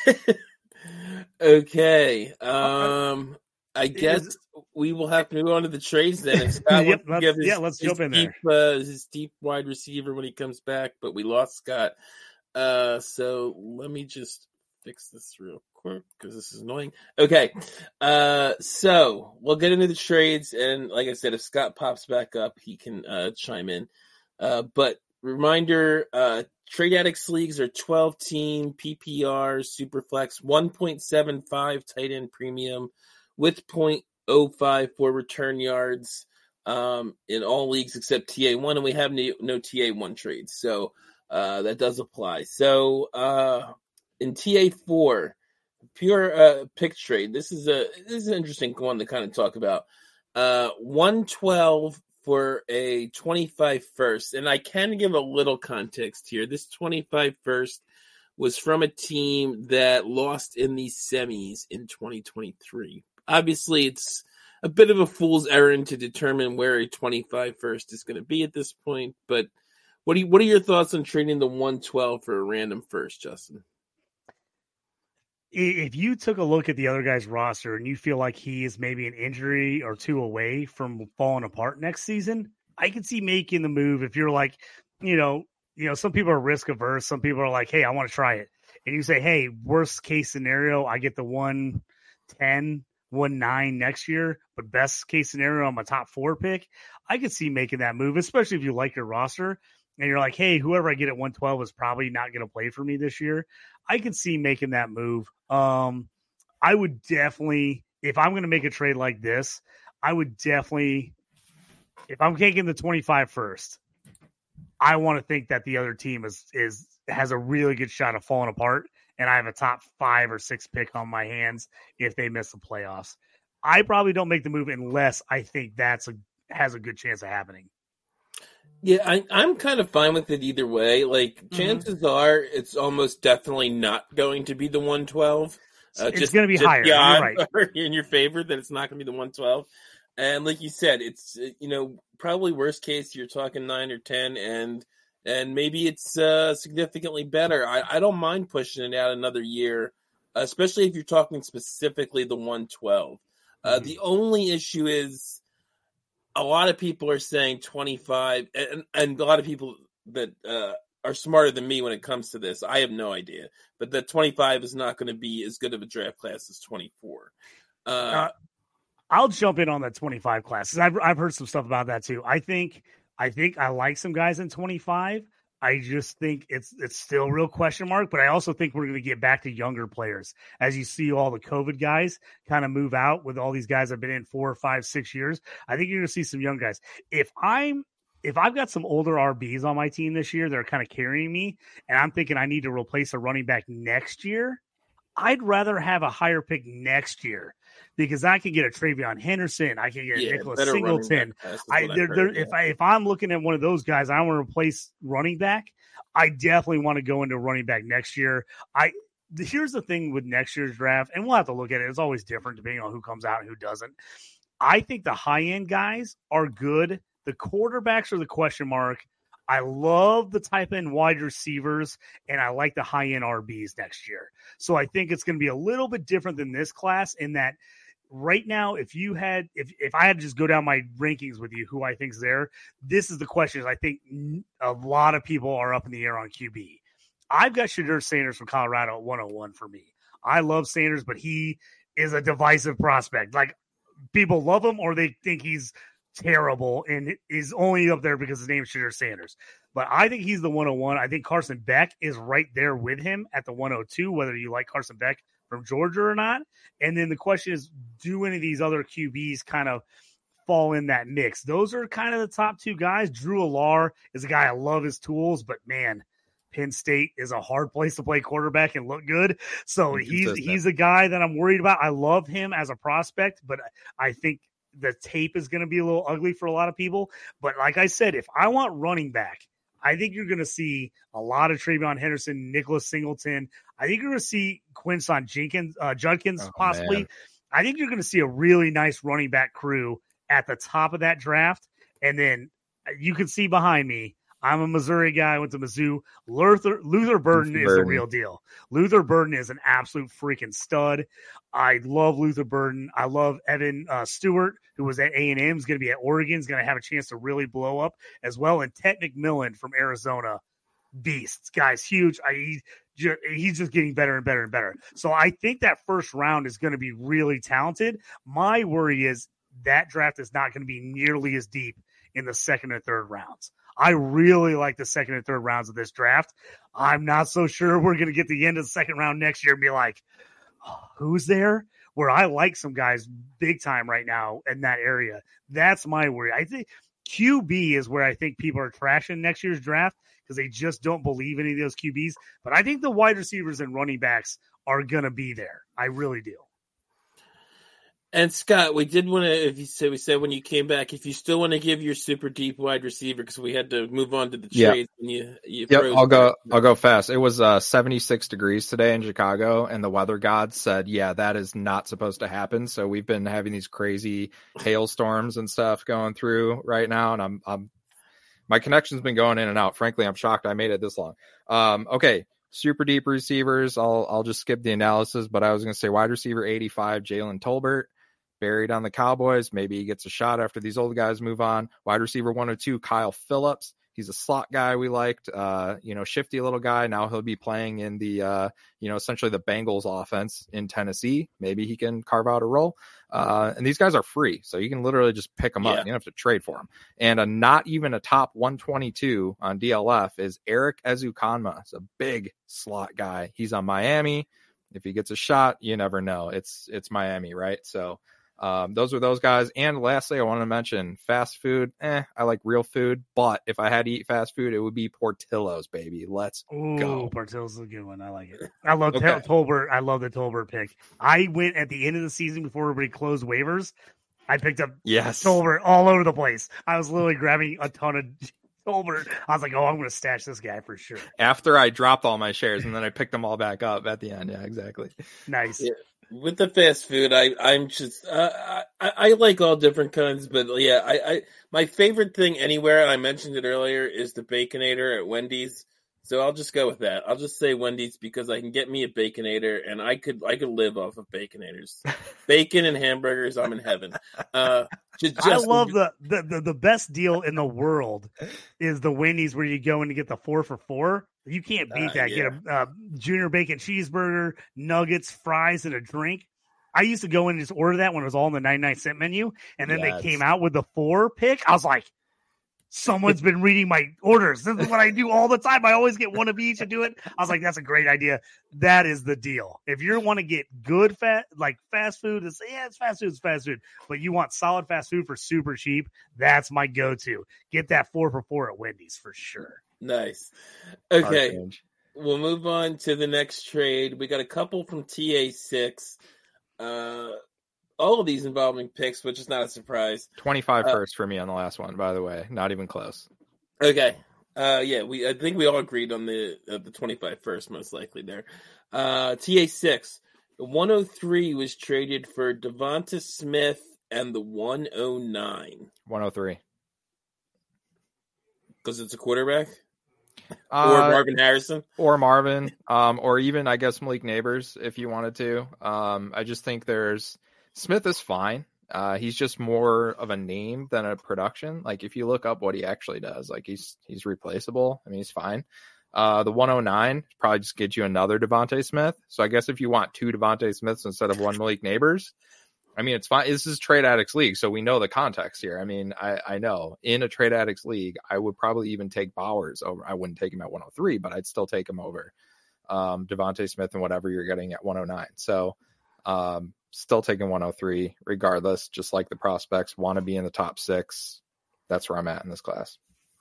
Okay. Um, I guess we will have to move on to the trades then. If Scott yep, let's, his, yeah, let's jump in deep, there. Uh, his deep wide receiver when he comes back, but we lost Scott. Uh, so let me just fix this real quick because this is annoying. Okay. Uh, so we'll get into the trades, and like I said, if Scott pops back up, he can uh, chime in. Uh, but reminder, uh, Trade Addicts leagues are twelve team P P R Superflex one point seven five tight end premium with point oh five for return yards um, in all leagues except T A one, and we have no, no T A one trades. So uh, that does apply. So uh, in T A four, pure uh, pick trade, this is a this is an interesting one to kind of talk about. Uh, one twelve for a twenty-five first, and I can give a little context here. This twenty-five first was from a team that lost in the semis in twenty twenty-three. Obviously, it's a bit of a fool's errand to determine where a twenty-five first is going to be at this point, but what do you, what are your thoughts on trading the one twelve for a random first, Justin? If you took a look at the other guy's roster and you feel like he is maybe an injury or two away from falling apart next season, I could see making the move. If you're like, you know, you know, some people are risk averse. Some people are like, hey, I want to try it. And you say, hey, worst case scenario, I get the one ten, one nine next year, but best case scenario, I'm a top four pick. I could see making that move, especially if you like your roster. And you're like, hey, whoever I get at one twelve is probably not going to play for me this year. I could see making that move. Um, I would definitely, if I'm going to make a trade like this, I would definitely, if I'm taking the twenty-five first, I want to think that the other team is is has a really good shot of falling apart, and I have a top five or six pick on my hands if they miss the playoffs. I probably don't make the move unless I think that's a has a good chance of happening. Yeah, I, I'm kind of fine with it either way. Like, chances mm-hmm. are it's almost definitely not going to be the one twelve. Uh, it's just, going to be higher. You're right. In your favor that it's not going to be the one twelve. And like you said, it's, you know, probably worst case, you're talking nine or ten, and and maybe it's uh, significantly better. I, I don't mind pushing it out another year, especially if you're talking specifically the one twelve. Uh, mm-hmm. The only issue is, a lot of people are saying twenty-five, and, and a lot of people that uh, are smarter than me when it comes to this. I have no idea, but that twenty-five is not going to be as good of a draft class as twenty-four. Uh, uh, I'll jump in on that twenty-five class. I've I've heard some stuff about that too. I think I think I like some guys in twenty-five. I just think it's it's still a real question mark, but I also think we're going to get back to younger players as you see all the COVID guys kind of move out with all these guys that have been in four or five, six years. I think you're going to see some young guys. If I'm if I've got some older R Bs on my team this year, they're kind of carrying me, and I'm thinking I need to replace a running back next year, I'd rather have a higher pick next year because I can get a Travion Henderson, I can get yeah, Nicholas Singleton. I, they're, heard, they're, yeah. If I if I'm looking at one of those guys, I want to replace running back. I definitely want to go into running back next year. I here's the thing with next year's draft, and we'll have to look at it. It's always different depending on who comes out and who doesn't. I think the high end guys are good. The quarterbacks are the question mark. I love the type end wide receivers, and I like the high-end R Bs next year. So I think it's going to be a little bit different than this class in that right now, if you had, if, if I had to just go down my rankings with you, who I think is there, this is the question. I think a lot of people are up in the air on Q B. I've got Shedeur Sanders from Colorado at one oh one for me. I love Sanders, but he is a divisive prospect. Like, people love him or they think he's terrible and is only up there because his name is Shedeur Sanders. But I think he's the one oh one. I think Carson Beck is right there with him at the one oh two, whether you like Carson Beck from Georgia or not. And then the question is, do any of these other Q Bs kind of fall in that mix? Those are kind of the top two guys. Drew Allar is a guy, I love his tools, but man, Penn State is a hard place to play quarterback and look good. So he's he's a guy that I'm worried about. I love him as a prospect, but I think the tape is going to be a little ugly for a lot of people. But like I said, if I want running back, I think you're going to see a lot of Travion Henderson, Nicholas Singleton. I think you're going to see Quinson Jenkins, uh, Judkins oh, possibly. Man. I think you're going to see a really nice running back crew at the top of that draft. And then you can see behind me, I'm a Missouri guy. I went to Mizzou. Luther, Luther Burden Luther is Burden. the real deal. Luther Burden is an absolute freaking stud. I love Luther Burden. I love Evan uh, Stewart, who was at A and M, is going to be at Oregon, is going to have a chance to really blow up as well. And Ted McMillan from Arizona, beast. Guy's huge. I, he, he's just getting better and better and better. So I think that first round is going to be really talented. My worry is that draft is not going to be nearly as deep in the second and third rounds. I really like the second and third rounds of this draft. I'm not so sure we're going to get to the end of the second round next year and be like, oh, who's there? where I like some guys big time right now in that area. That's my worry. I think Q B is where I think people are trashing next year's draft because they just don't believe any of those Q Bs. But I think the wide receivers and running backs are going to be there. I really do. And Scott, we did want to, if you said, we said when you came back, if you still want to give your super deep wide receiver, because we had to move on to the trades. Yeah. And you, you yep, froze I'll go. back. I'll go fast. It was uh, seventy-six degrees today in Chicago, and the weather gods said, "Yeah, that is not supposed to happen." So we've been having these crazy hailstorms and stuff going through right now, and I'm, I'm, my connection's been going in and out. Frankly, I'm shocked I made it this long. Um, okay. Super deep receivers. I'll I'll just skip the analysis, but I was going to say wide receiver eighty-five, Jalen Tolbert. Buried on the Cowboys. Maybe he gets a shot after these old guys move on. Wide receiver one oh two, Kyle Phillips. He's a slot guy we liked, uh, you know, shifty little guy. Now he'll be playing in the, uh, you know, essentially the Bengals offense in Tennessee. Maybe he can carve out a role. Uh, and these guys are free, so you can literally just pick them up. Yeah. You don't have to trade for them. And a not even a top one twenty-two on D L F is Eric Ezukanma. It's a big slot guy. He's on Miami. If he gets a shot, you never know. It's it's Miami, right? So Um, those are those guys. And lastly, I want to mention fast food. Eh, I like real food, but if I had to eat fast food, it would be Portillo's, baby. Let's Ooh, go. Portillo's is a good one. I like it. I love Okay. Tolbert. I love the Tolbert pick. I went at the end of the season before everybody closed waivers. I picked up Yes. Tolbert all over the place. I was literally grabbing a ton of Tolbert. I was like, oh, I'm going to stash this guy for sure. After I dropped all my shares and then I picked them all back up at the end. Yeah, exactly. Nice. Yeah. With the fast food, I, I'm just uh, I, I like all different kinds, but yeah, I, I my favorite thing anywhere, and I mentioned it earlier, is the Baconator at Wendy's. So I'll just go with that. I'll just say Wendy's because I can get me a Baconator, and I could I could live off of Baconators, bacon and hamburgers. I'm in heaven. Uh, just, just I love the, the, the, the best deal in the world is the Wendy's where you go in to get the four for four. You can't beat Uh, that. yeah. Get a uh, junior bacon cheeseburger, nuggets, fries, and a drink. I used to go in and just order that when it was all in the ninety-nine cent menu. And then Yes. they came out with the four pick. I was like, someone's been reading my orders. This is what I do all the time. I always get one of each and do it. I was like, that's a great idea. That is the deal. If you want to get good fat, like fast food, it's, yeah, it's fast food, it's fast food. But you want solid fast food for super cheap, that's my go-to. Get that four for four at Wendy's for sure. nice. Okay, Change. we'll move on to the next trade. We got a couple from T A six. Uh, all of these involving picks, which is not a surprise. twenty-five Uh, first for me on the last one, by the way. Not even close. Okay. Uh, yeah, we I think we all agreed on the uh, the twenty-five first, most likely there. Uh, T A six, the one oh three was traded for Devonta Smith and the one oh nine one oh three. because it's a quarterback Uh, or Marvin Harrison. or Marvin, um, or even I guess Malik Neighbors if you wanted to. Um, I just think there's Smith is fine. Uh, he's just more of a name than a production. Like if you look up what he actually does, like he's he's replaceable. I mean, he's fine. Uh, the one oh nine probably just gets you another Devontae Smith. So I guess if you want two Devontae Smiths instead of one Malik Neighbors, I mean, it's fine. This is Trade Addicts League, so we know the context here. I mean, I, I know in a Trade Addicts League, I would probably even take Bowers over. I wouldn't take him at one oh three, but I'd still take him over um, Devontae Smith and whatever you're getting at one oh nine. So um, still taking one oh three regardless, just like the prospects want to be in the top six. That's where I'm at in this class.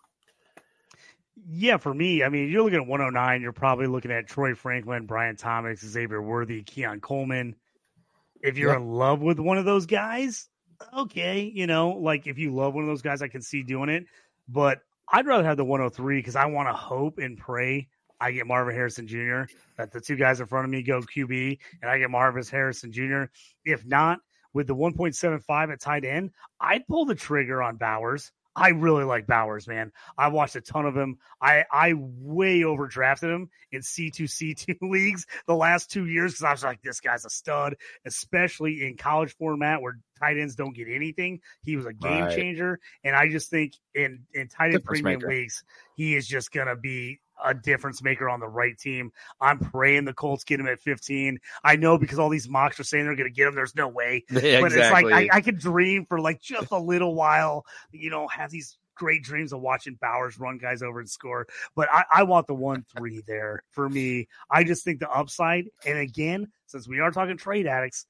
Yeah, for me, I mean, you're looking at one oh nine. You're probably looking at Troy Franklin, Brian Thomas, Xavier Worthy, Keon Coleman. If you're Yeah. in love with one of those guys, okay, you know, like if you love one of those guys, I can see doing it. But I'd rather have the one oh three because I want to hope and pray I get Marvin Harrison Junior, that the two guys in front of me go Q B, and I get Marvin Harrison Junior If not, with the one point seven five at tight end, I'd pull the trigger on Bowers. I really like Bowers, man. I watched a ton of him. I, I way overdrafted him in C two C two leagues the last two years because I was like, this guy's a stud, especially in college format where tight ends don't get anything. He was a game Right. changer. And I just think in, in tight end Difference premium maker. leagues, he is just going to be a difference maker on the right team. I'm praying the Colts get him at fifteen. I know because all these mocks are saying they're going to get him. There's no way. Yeah, But it's like exactly. I, I could dream for like just a little while, you know, have these great dreams of watching Bowers run guys over and score. But I, I want the one three there for me. I just think the upside, and again, since we are talking trade addicts,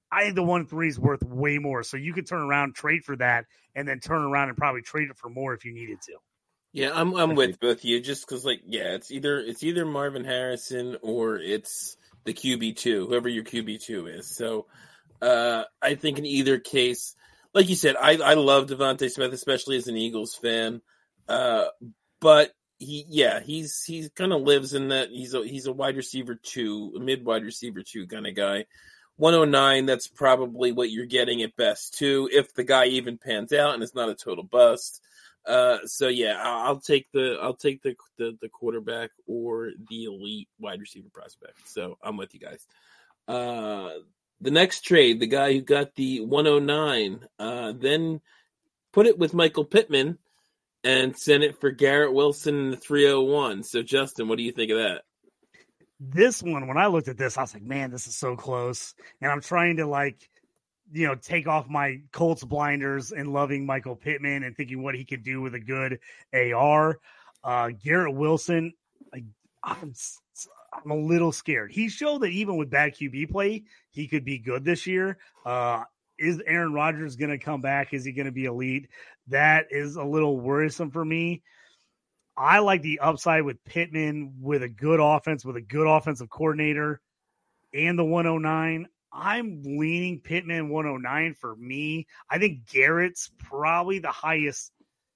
I think the one three is worth way more. So you could turn around, trade for that, and then turn around and probably trade it for more if you needed to. Yeah, I'm I'm with both of you. Just because, like, yeah, it's either it's either Marvin Harrison or it's the Q B two, whoever your Q B two is. So uh, I think in either case, like you said, I I love Devontae Smith, especially as an Eagles fan. Uh, but he, yeah, he's he's kind of lives in that he's a he's a wide receiver two, a mid wide receiver two kind of guy. one oh nine, that's probably what you're getting at best too, if the guy even pans out and it's not a total bust. Uh, so yeah, I'll, I'll take the I'll take the, the the quarterback or the elite wide receiver prospect. So I'm with you guys. Uh, the next trade, the guy who got the one oh nine, uh, then put it with Michael Pittman and sent it for Garrett Wilson in the three oh one. So Justin, what do you think of that? This one, when I looked at this, I was like, man, this is so close. And I'm trying to, like, you know, take off my Colts blinders and loving Michael Pittman and thinking what he could do with a good A R. Uh, Garrett Wilson, I, I'm, I'm a little scared. He showed that even with bad Q B play, he could be good this year. Uh, is Aaron Rodgers going to come back? Is he going to be elite? That is a little worrisome for me. I like the upside with Pittman, with a good offense, with a good offensive coordinator, and the one oh nine. I'm leaning Pittman one oh nine for me. I think Garrett's probably the highest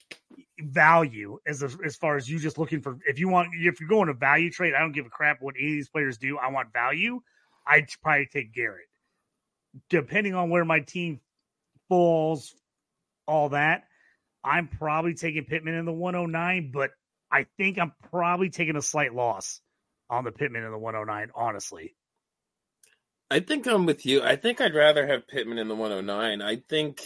value as a, as far as you just looking for. If you want, if you're going to value trade, I don't give a crap what any of these players do. I want value. I'd probably take Garrett. Depending on where my team falls, all that, I'm probably taking Pittman in the one oh nine, but I think I'm probably taking a slight loss on the Pittman in the one oh nine, honestly. I think I'm with you. I think I'd rather have Pittman in the one oh nine. I think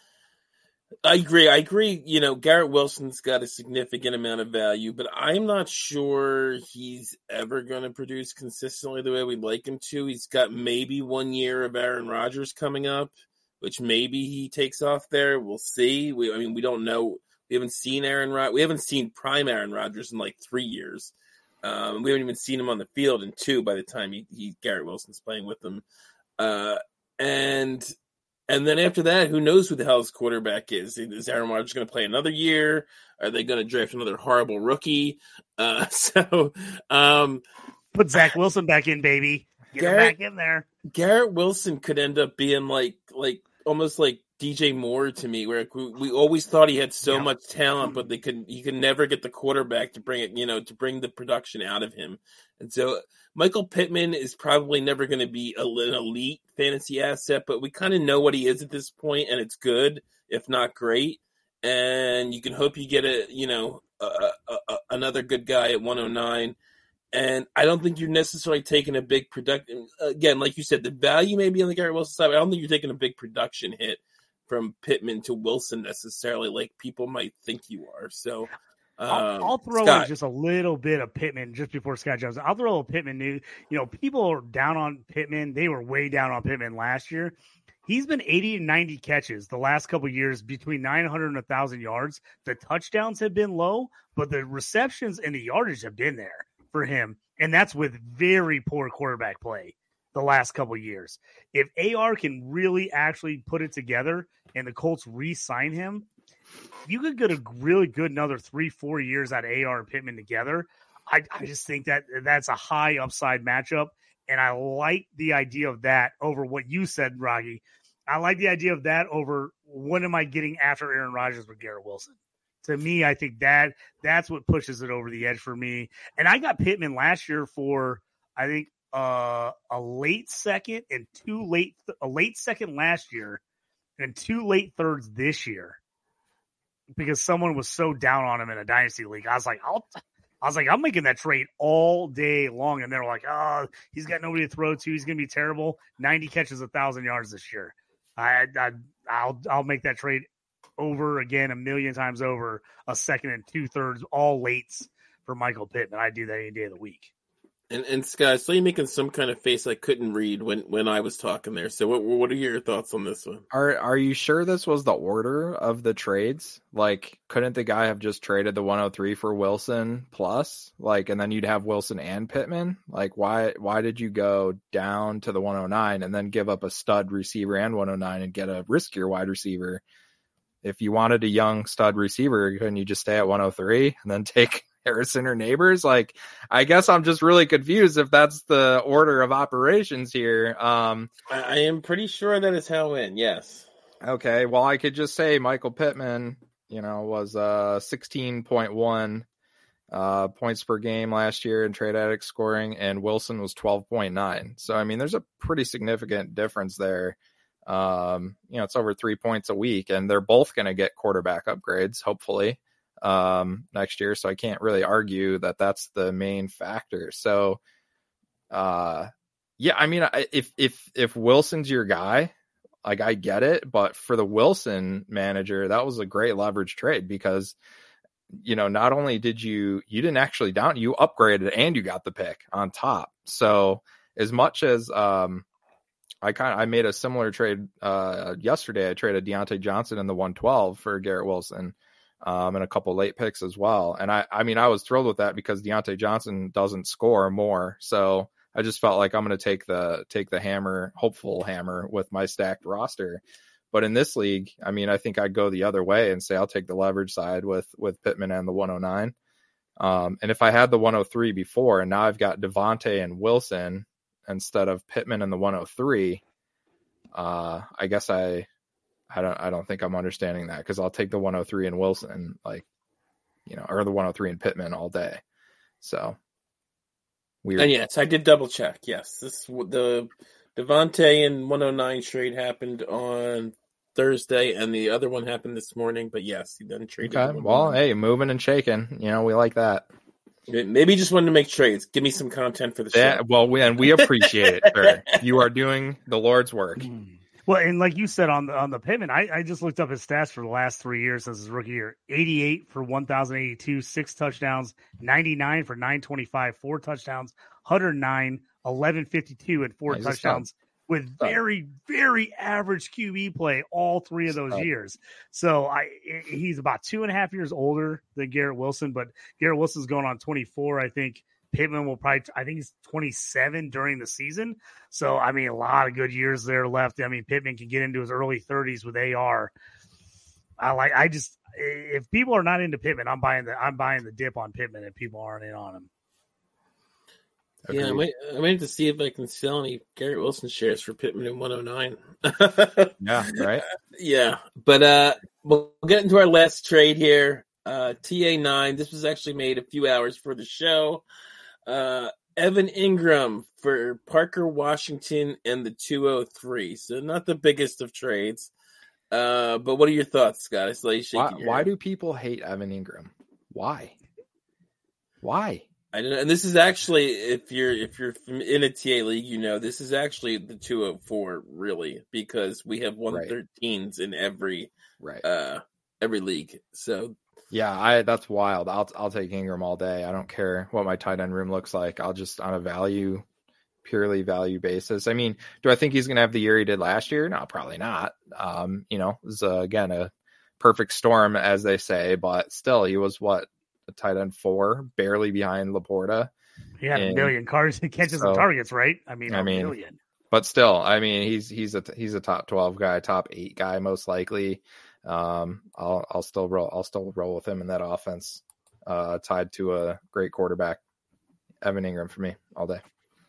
I agree. I agree. You know, Garrett Wilson's got a significant amount of value, but I'm not sure he's ever going to produce consistently the way we'd like him to. He's got maybe one year of Aaron Rodgers coming up, which maybe he takes off there. We'll see. We, I mean, we don't know. We haven't seen Aaron Rod- We haven't seen prime Aaron Rodgers in like three years. Um, we haven't even seen him on the field in two by the time he, he Garrett Wilson's playing with them. Uh, and and then after that, who knows who the hell his quarterback is? Is Aaron Rodgers going to play another year? Are they going to draft another horrible rookie? Uh, so um, put Zach Wilson back in, baby. Get Garrett, him back in there. Garrett Wilson could end up being like like almost like D J Moore to me, where we, we always thought he had so yeah. much talent, but they could he could never get the quarterback to bring it, you know, to bring the production out of him. And so Michael Pittman is probably never going to be an elite fantasy asset, but we kind of know what he is at this point, and it's good, if not great. And you can hope you get a, you know, a, a, a, another good guy at one oh nine. And I don't think you're necessarily taking a big production. Again, like you said, the value may be on the Garrett Wilson side, but I don't think you're taking a big production hit from Pittman to Wilson necessarily, like people might think you are. So um, I'll, I'll throw Scott. in just a little bit of Pittman just before Scott Jones. I'll throw a Pittman news. You know, people are down on Pittman. They were way down on Pittman last year. He's been eighty and ninety catches the last couple of years, between nine hundred and one thousand yards. The touchdowns have been low, but the receptions and the yardage have been there for him. And that's with very poor quarterback play the last couple of years. If A R can really actually put it together and the Colts re-sign him, you could get a really good another three, four years out of A R and Pittman together. I, I just think that that's a high upside matchup, and I like the idea of that over what you said, Rocky. I like the idea of that over what am I getting after Aaron Rodgers with Garrett Wilson. To me, I think that that's what pushes it over the edge for me. And I got Pittman last year for, I think, uh, a late second and two late, a late second last year and two late thirds this year, because someone was so down on him in a dynasty league. I was like, I'll, I was like, I'm making that trade all day long. And they're like, oh, he's got nobody to throw to. He's going to be terrible. ninety catches, a thousand yards this year. I, I, I'll, I'll make that trade over again a million times over, a second and two thirds, all lates for Michael Pittman. I do that any day of the week. And and Scott, so you're making some kind of face I couldn't read when, when I was talking there. So what what are your thoughts on this one? Are are you sure this was the order of the trades? Like, couldn't the guy have just traded the one oh three for Wilson plus? Like, and then you'd have Wilson and Pittman? Like, why why did you go down to the one oh nine and then give up a stud receiver and one oh nine and get a riskier wide receiver? If you wanted a young stud receiver, couldn't you just stay at one oh three and then take Harrison or Neighbors? Like, I guess I'm just really confused if that's the order of operations here. Um, I, I am pretty sure that is how it went. Yes. Okay. Well, I could just say Michael Pittman, you know, was uh sixteen point one uh, points per game last year in Trade Addict scoring, and Wilson was twelve point nine. So, I mean, there's a pretty significant difference there. Um, you know, it's over three points a week, and they're both going to get quarterback upgrades, hopefully, um, next year. So I can't really argue that that's the main factor. So, uh, yeah, I mean, if, if, if Wilson's your guy, like, I get it, but for the Wilson manager, that was a great leverage trade because, you know, not only did you, you didn't actually down, you upgraded and you got the pick on top. So as much as, um, I kind of I made a similar trade uh, yesterday. I traded Deontay Johnson in the one twelve for Garrett Wilson, um, and a couple late picks as well. And I, I mean, I was thrilled with that because Deontay Johnson doesn't score more, so I just felt like I'm going to take the take the hammer, hopeful hammer, with my stacked roster. But in this league, I mean, I think I'd go the other way and say I'll take the leverage side with with Pittman and the one oh nine. Um, and if I had the one oh three before, and now I've got Devontae and Wilson instead of Pittman and the one oh three, uh, I guess I, I don't, I don't think I'm understanding that, because I'll take the one oh three and Wilson, like, you know, or the one oh three and Pittman all day. So weird. And yes, I did double check. Yes, this the Devontae and one oh nine trade happened on Thursday, and the other one happened this morning. But yes, he done traded. Okay, well, hey, moving and shaking. You know, we like that. Maybe just wanted to make trades. Give me some content for the show. Yeah, well, we, and we appreciate it, sir. You are doing the Lord's work. Well, and like you said on the on the Pittman, I, I just looked up his stats for the last three years since his rookie year. eighty-eight for one thousand eighty-two, six touchdowns, ninety-nine for nine twenty-five, four touchdowns, one oh nine, eleven fifty-two, and four He's touchdowns with very, very average Q B play all three of those years. So I he's about two and a half years older than Garrett Wilson, but Garrett Wilson's going on twenty-four, I think. Pittman will probably, I think he's twenty-seven during the season. So, I mean, a lot of good years there left. I mean, Pittman can get into his early thirties with A R. I like, I just, if people are not into Pittman, I'm buying the, I'm buying the dip on Pittman if people aren't in on him. Yeah, I might, I might have to see if I can sell any Garrett Wilson shares for Pittman in one oh nine. Yeah, right. Yeah, but uh, we'll get into our last trade here. Uh, T A nine. This was actually made a few hours for the show. Uh, Evan Ingram for Parker Washington and the two oh three. So not the biggest of trades. Uh, but what are your thoughts, Scott? I saw you shaking Why, your why head. do people hate Evan Ingram? Why? Why? I don't know. And this is actually, if you're if you're in a T A league, you know this is actually the two oh four, really, because we have one thirteens in every right uh every league. So. Yeah, I that's wild. I'll I'll take Ingram all day. I don't care what my tight end room looks like. I'll just on a value, purely value basis. I mean, do I think he's going to have the year he did last year? No, probably not. Um, you know, it's uh, again a perfect storm, as they say, but still, he was what a tight end four, barely behind Laporta. He had and, a million cards, catches so, and targets, right? I mean, I a mean, million. But still, I mean, he's he's a he's a top twelve guy, top eight guy, most likely. Um, I'll I'll still roll I'll still roll with him in that offense, uh, tied to a great quarterback. Evan Ingram for me all day.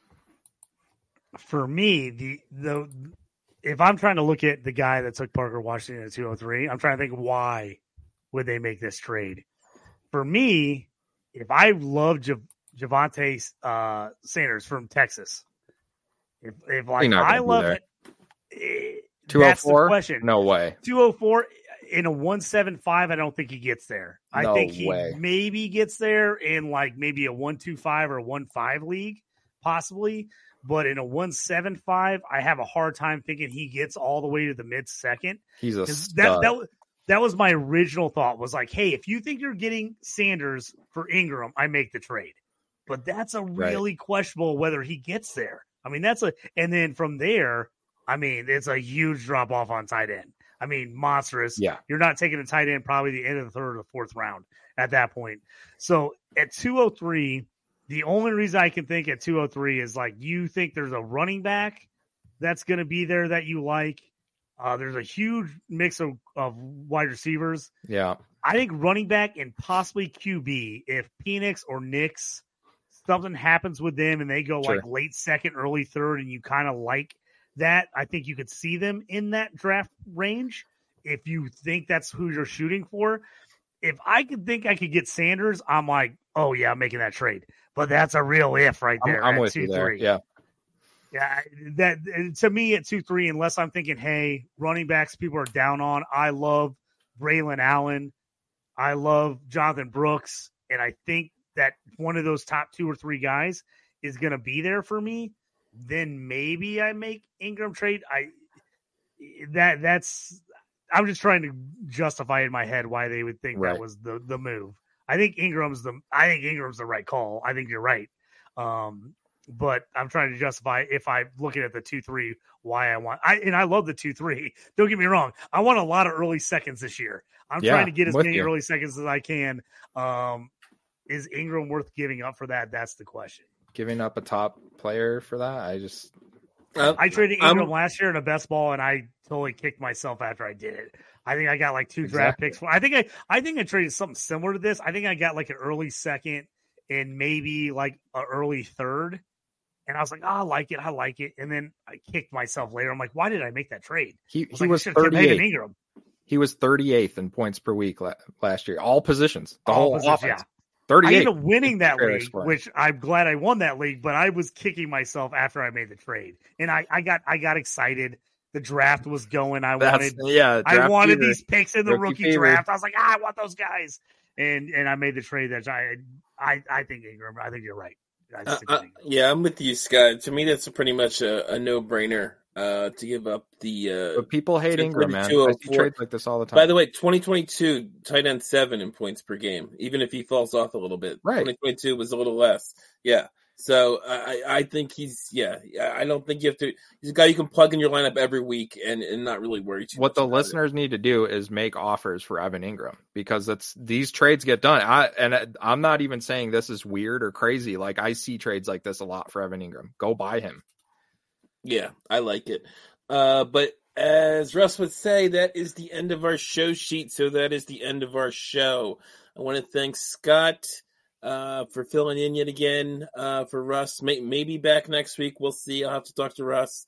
For me, the the if I'm trying to look at the guy that took Parker Washington at two oh three, I'm trying to think why would they make this trade. For me, if I love Jav- Javonte uh, Sanders from Texas, if if like I love it, it two oh four? That's the question. No way. two oh four in a one seventy-five, I don't think he gets there. I no think he way. maybe gets there in like maybe a one twenty-five or one fifteen league, possibly. But in a one seventy-five, I have a hard time thinking he gets all the way to the mid second. He's a stud. That, that, that was my original thought, was like, hey, if you think you're getting Sanders for Ingram, I make the trade. but that's a really right. questionable whether he gets there. I mean, that's a, and then from there, I mean, it's a huge drop off on tight end. I mean, monstrous. Yeah. You're not taking a tight end probably the end of the third or the fourth round at that point. So at two oh three, the only reason I can think at two oh three is like you think there's a running back that's going to be there that you like. Uh, there's a huge mix of, of wide receivers. Yeah. I think running back and possibly Q B, if Penix or Nix, something happens with them and they go sure. like late second, early third, and you kind of like that, I think you could see them in that draft range if you think that's who you're shooting for. If I could think I could get Sanders, I'm like, oh, yeah, I'm making that trade. But that's a real if right there. I'm, I'm with two, you there. Three. Yeah. Yeah, that to me at two three, unless I'm thinking, hey, running backs people are down on. I love Braylon Allen. I love Jonathan Brooks. And I think that one of those top two or three guys is going to be there for me. Then maybe I make Ingram trade. I that that's I'm just trying to justify in my head why they would think right. that was the the move. I think Ingram's the I think Ingram's the right call. I think you're right. Um, but I'm trying to justify if I'm looking at the two three why I want I and I love the two three. Don't get me wrong. I want a lot of early seconds this year. I'm yeah, trying to get as many you. early seconds as I can. Um, is Ingram worth giving up for that? That's the question. Giving up a top player for that? I just uh, I traded Ingram I'm, last year in a best ball and I totally kicked myself after I did it. I think I got like two draft exactly. picks for I think I I think I traded something similar to this. I think I got like an early second and maybe like an early third. And I was like, oh, I like it. I like it. And then I kicked myself later. I'm like, why did I make that trade? He was he like, was thirty-eighth. Ingram. He was thirty-eighth in points per week la- last year. All positions. The All whole positions, offense. Yeah. thirty-eight. I ended up winning that league, square. which I'm glad I won that league, but I was kicking myself after I made the trade. And I, I got I got excited. The draft was going. I That's, wanted yeah, I wanted fever. these picks in the rookie, rookie fever. draft. I was like, ah, I want those guys. And and I made the trade that I I, I think Ingram. I think you're right. Uh, uh, yeah, I'm with you, Scott. To me, that's pretty much a, a no-brainer uh, to give up the. Uh, but people hate Ingram, man. I see trades like this all the time. By the way, twenty twenty-two tight end seven in points per game, even if he falls off a little bit. Right. twenty twenty-two was a little less. Yeah. So I, I think he's yeah. I don't think you have to. He's a guy you can plug in your lineup every week and, and not really worry too what much. What the listeners it. need to do is make offers for Evan Ingram because that's these trades get done. I and I'm not even saying this is weird or crazy. Like I see trades like this a lot for Evan Ingram. Go buy him. Yeah, I like it. Uh, but as Russ would say, that is the end of our show sheet. So that is the end of our show. I want to thank Scott. Uh, for filling in yet again, uh, for Russ, May- maybe back next week. We'll see. I'll have to talk to Russ.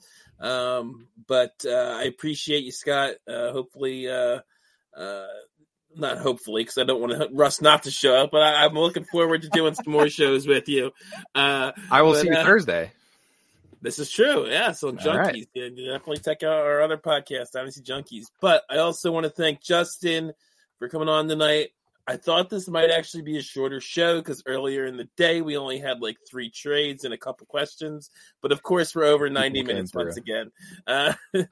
Um, but, uh, I appreciate you, Scott. Uh, hopefully, uh, uh, not hopefully, cause I don't want to Russ not to show up, but I- I'm looking forward to doing some more shows with you. Uh, I will but, see you uh, Thursday. This is true. Yeah. So Junkies, right. yeah, definitely check out our other podcast, Dynasty Junkies. But I also want to thank Justin for coming on tonight. I thought this might actually be a shorter show because earlier in the day we only had like three trades and a couple questions. But of course, we're over ninety People minutes once again. Uh,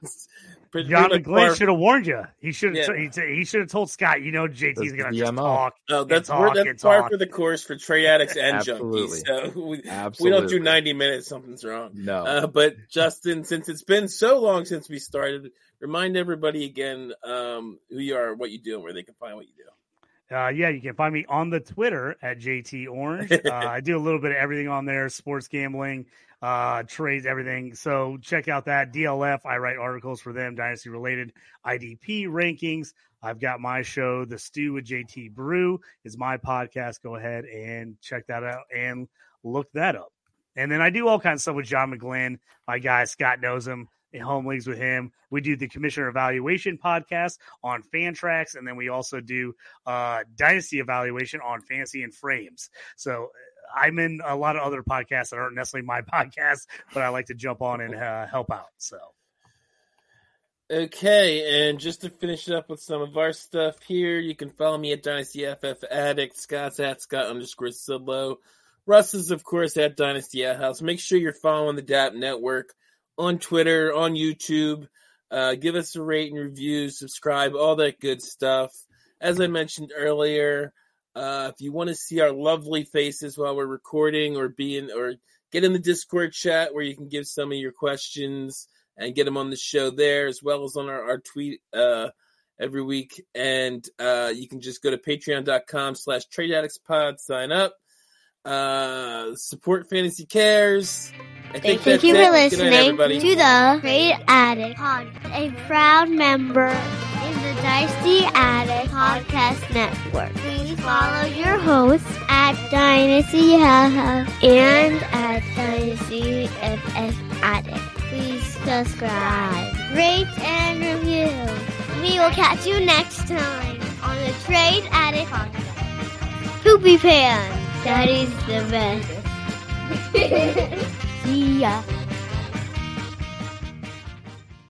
John McGlynn should have warned you. He should have. Yeah. T- he should have told Scott. You know, J T's going to just talk. Oh, that's talk, that's par for the course for trade addicts and Absolutely. junkies. So we, Absolutely. we don't do ninety minutes. Something's wrong. No. Uh, but Justin, since it's been so long since we started, remind everybody again um, who you are, what you do, and where they can find what you do. Uh, yeah, you can find me on the Twitter at J T Orange. Uh, I do a little bit of everything on there, sports gambling, uh, trades, everything. So check out that. D L F, I write articles for them, Dynasty related, I D P rankings. I've got my show, The Stew with J T Brew is my podcast. Go ahead and check that out and look that up. And then I do all kinds of stuff with John McGlynn. My guy, Scott knows him. In home leagues with him. We do the Commissioner Evaluation podcast on Fantrax, and then we also do uh, Dynasty Evaluation on Fantasy and Frames. So I'm in a lot of other podcasts that aren't necessarily my podcast, but I like to jump on and uh, help out. So, okay, and just to finish up with some of our stuff here, you can follow me at Dynasty F F Addict. Scott's at Scott underscore Sidlow. Russ is, of course, at Dynasty at House. Make sure you're following the D A P Network on Twitter, on YouTube. Uh, give us a rate and review, subscribe, all that good stuff. As I mentioned earlier, Uh, if you want to see our lovely faces while we're recording, or being, or get in the Discord chat where you can give some of your questions and get them on the show there, as well as on our, our tweet uh, every week. And uh, you can just go to patreon.com slash trade addicts pod, sign up, uh, support Fantasy Cares. I think Thank you that's for it. Good night, listening everybody. to the Trade Addict Pod, a proud member in the Dynasty Addict Podcast Network. Please follow your hosts at Dynasty Haha and at Dynasty F F Addict. Please subscribe, rate, and review. We will catch you next time on the Trade Addict Podcast. Poopy Pan, that is the best. See ya.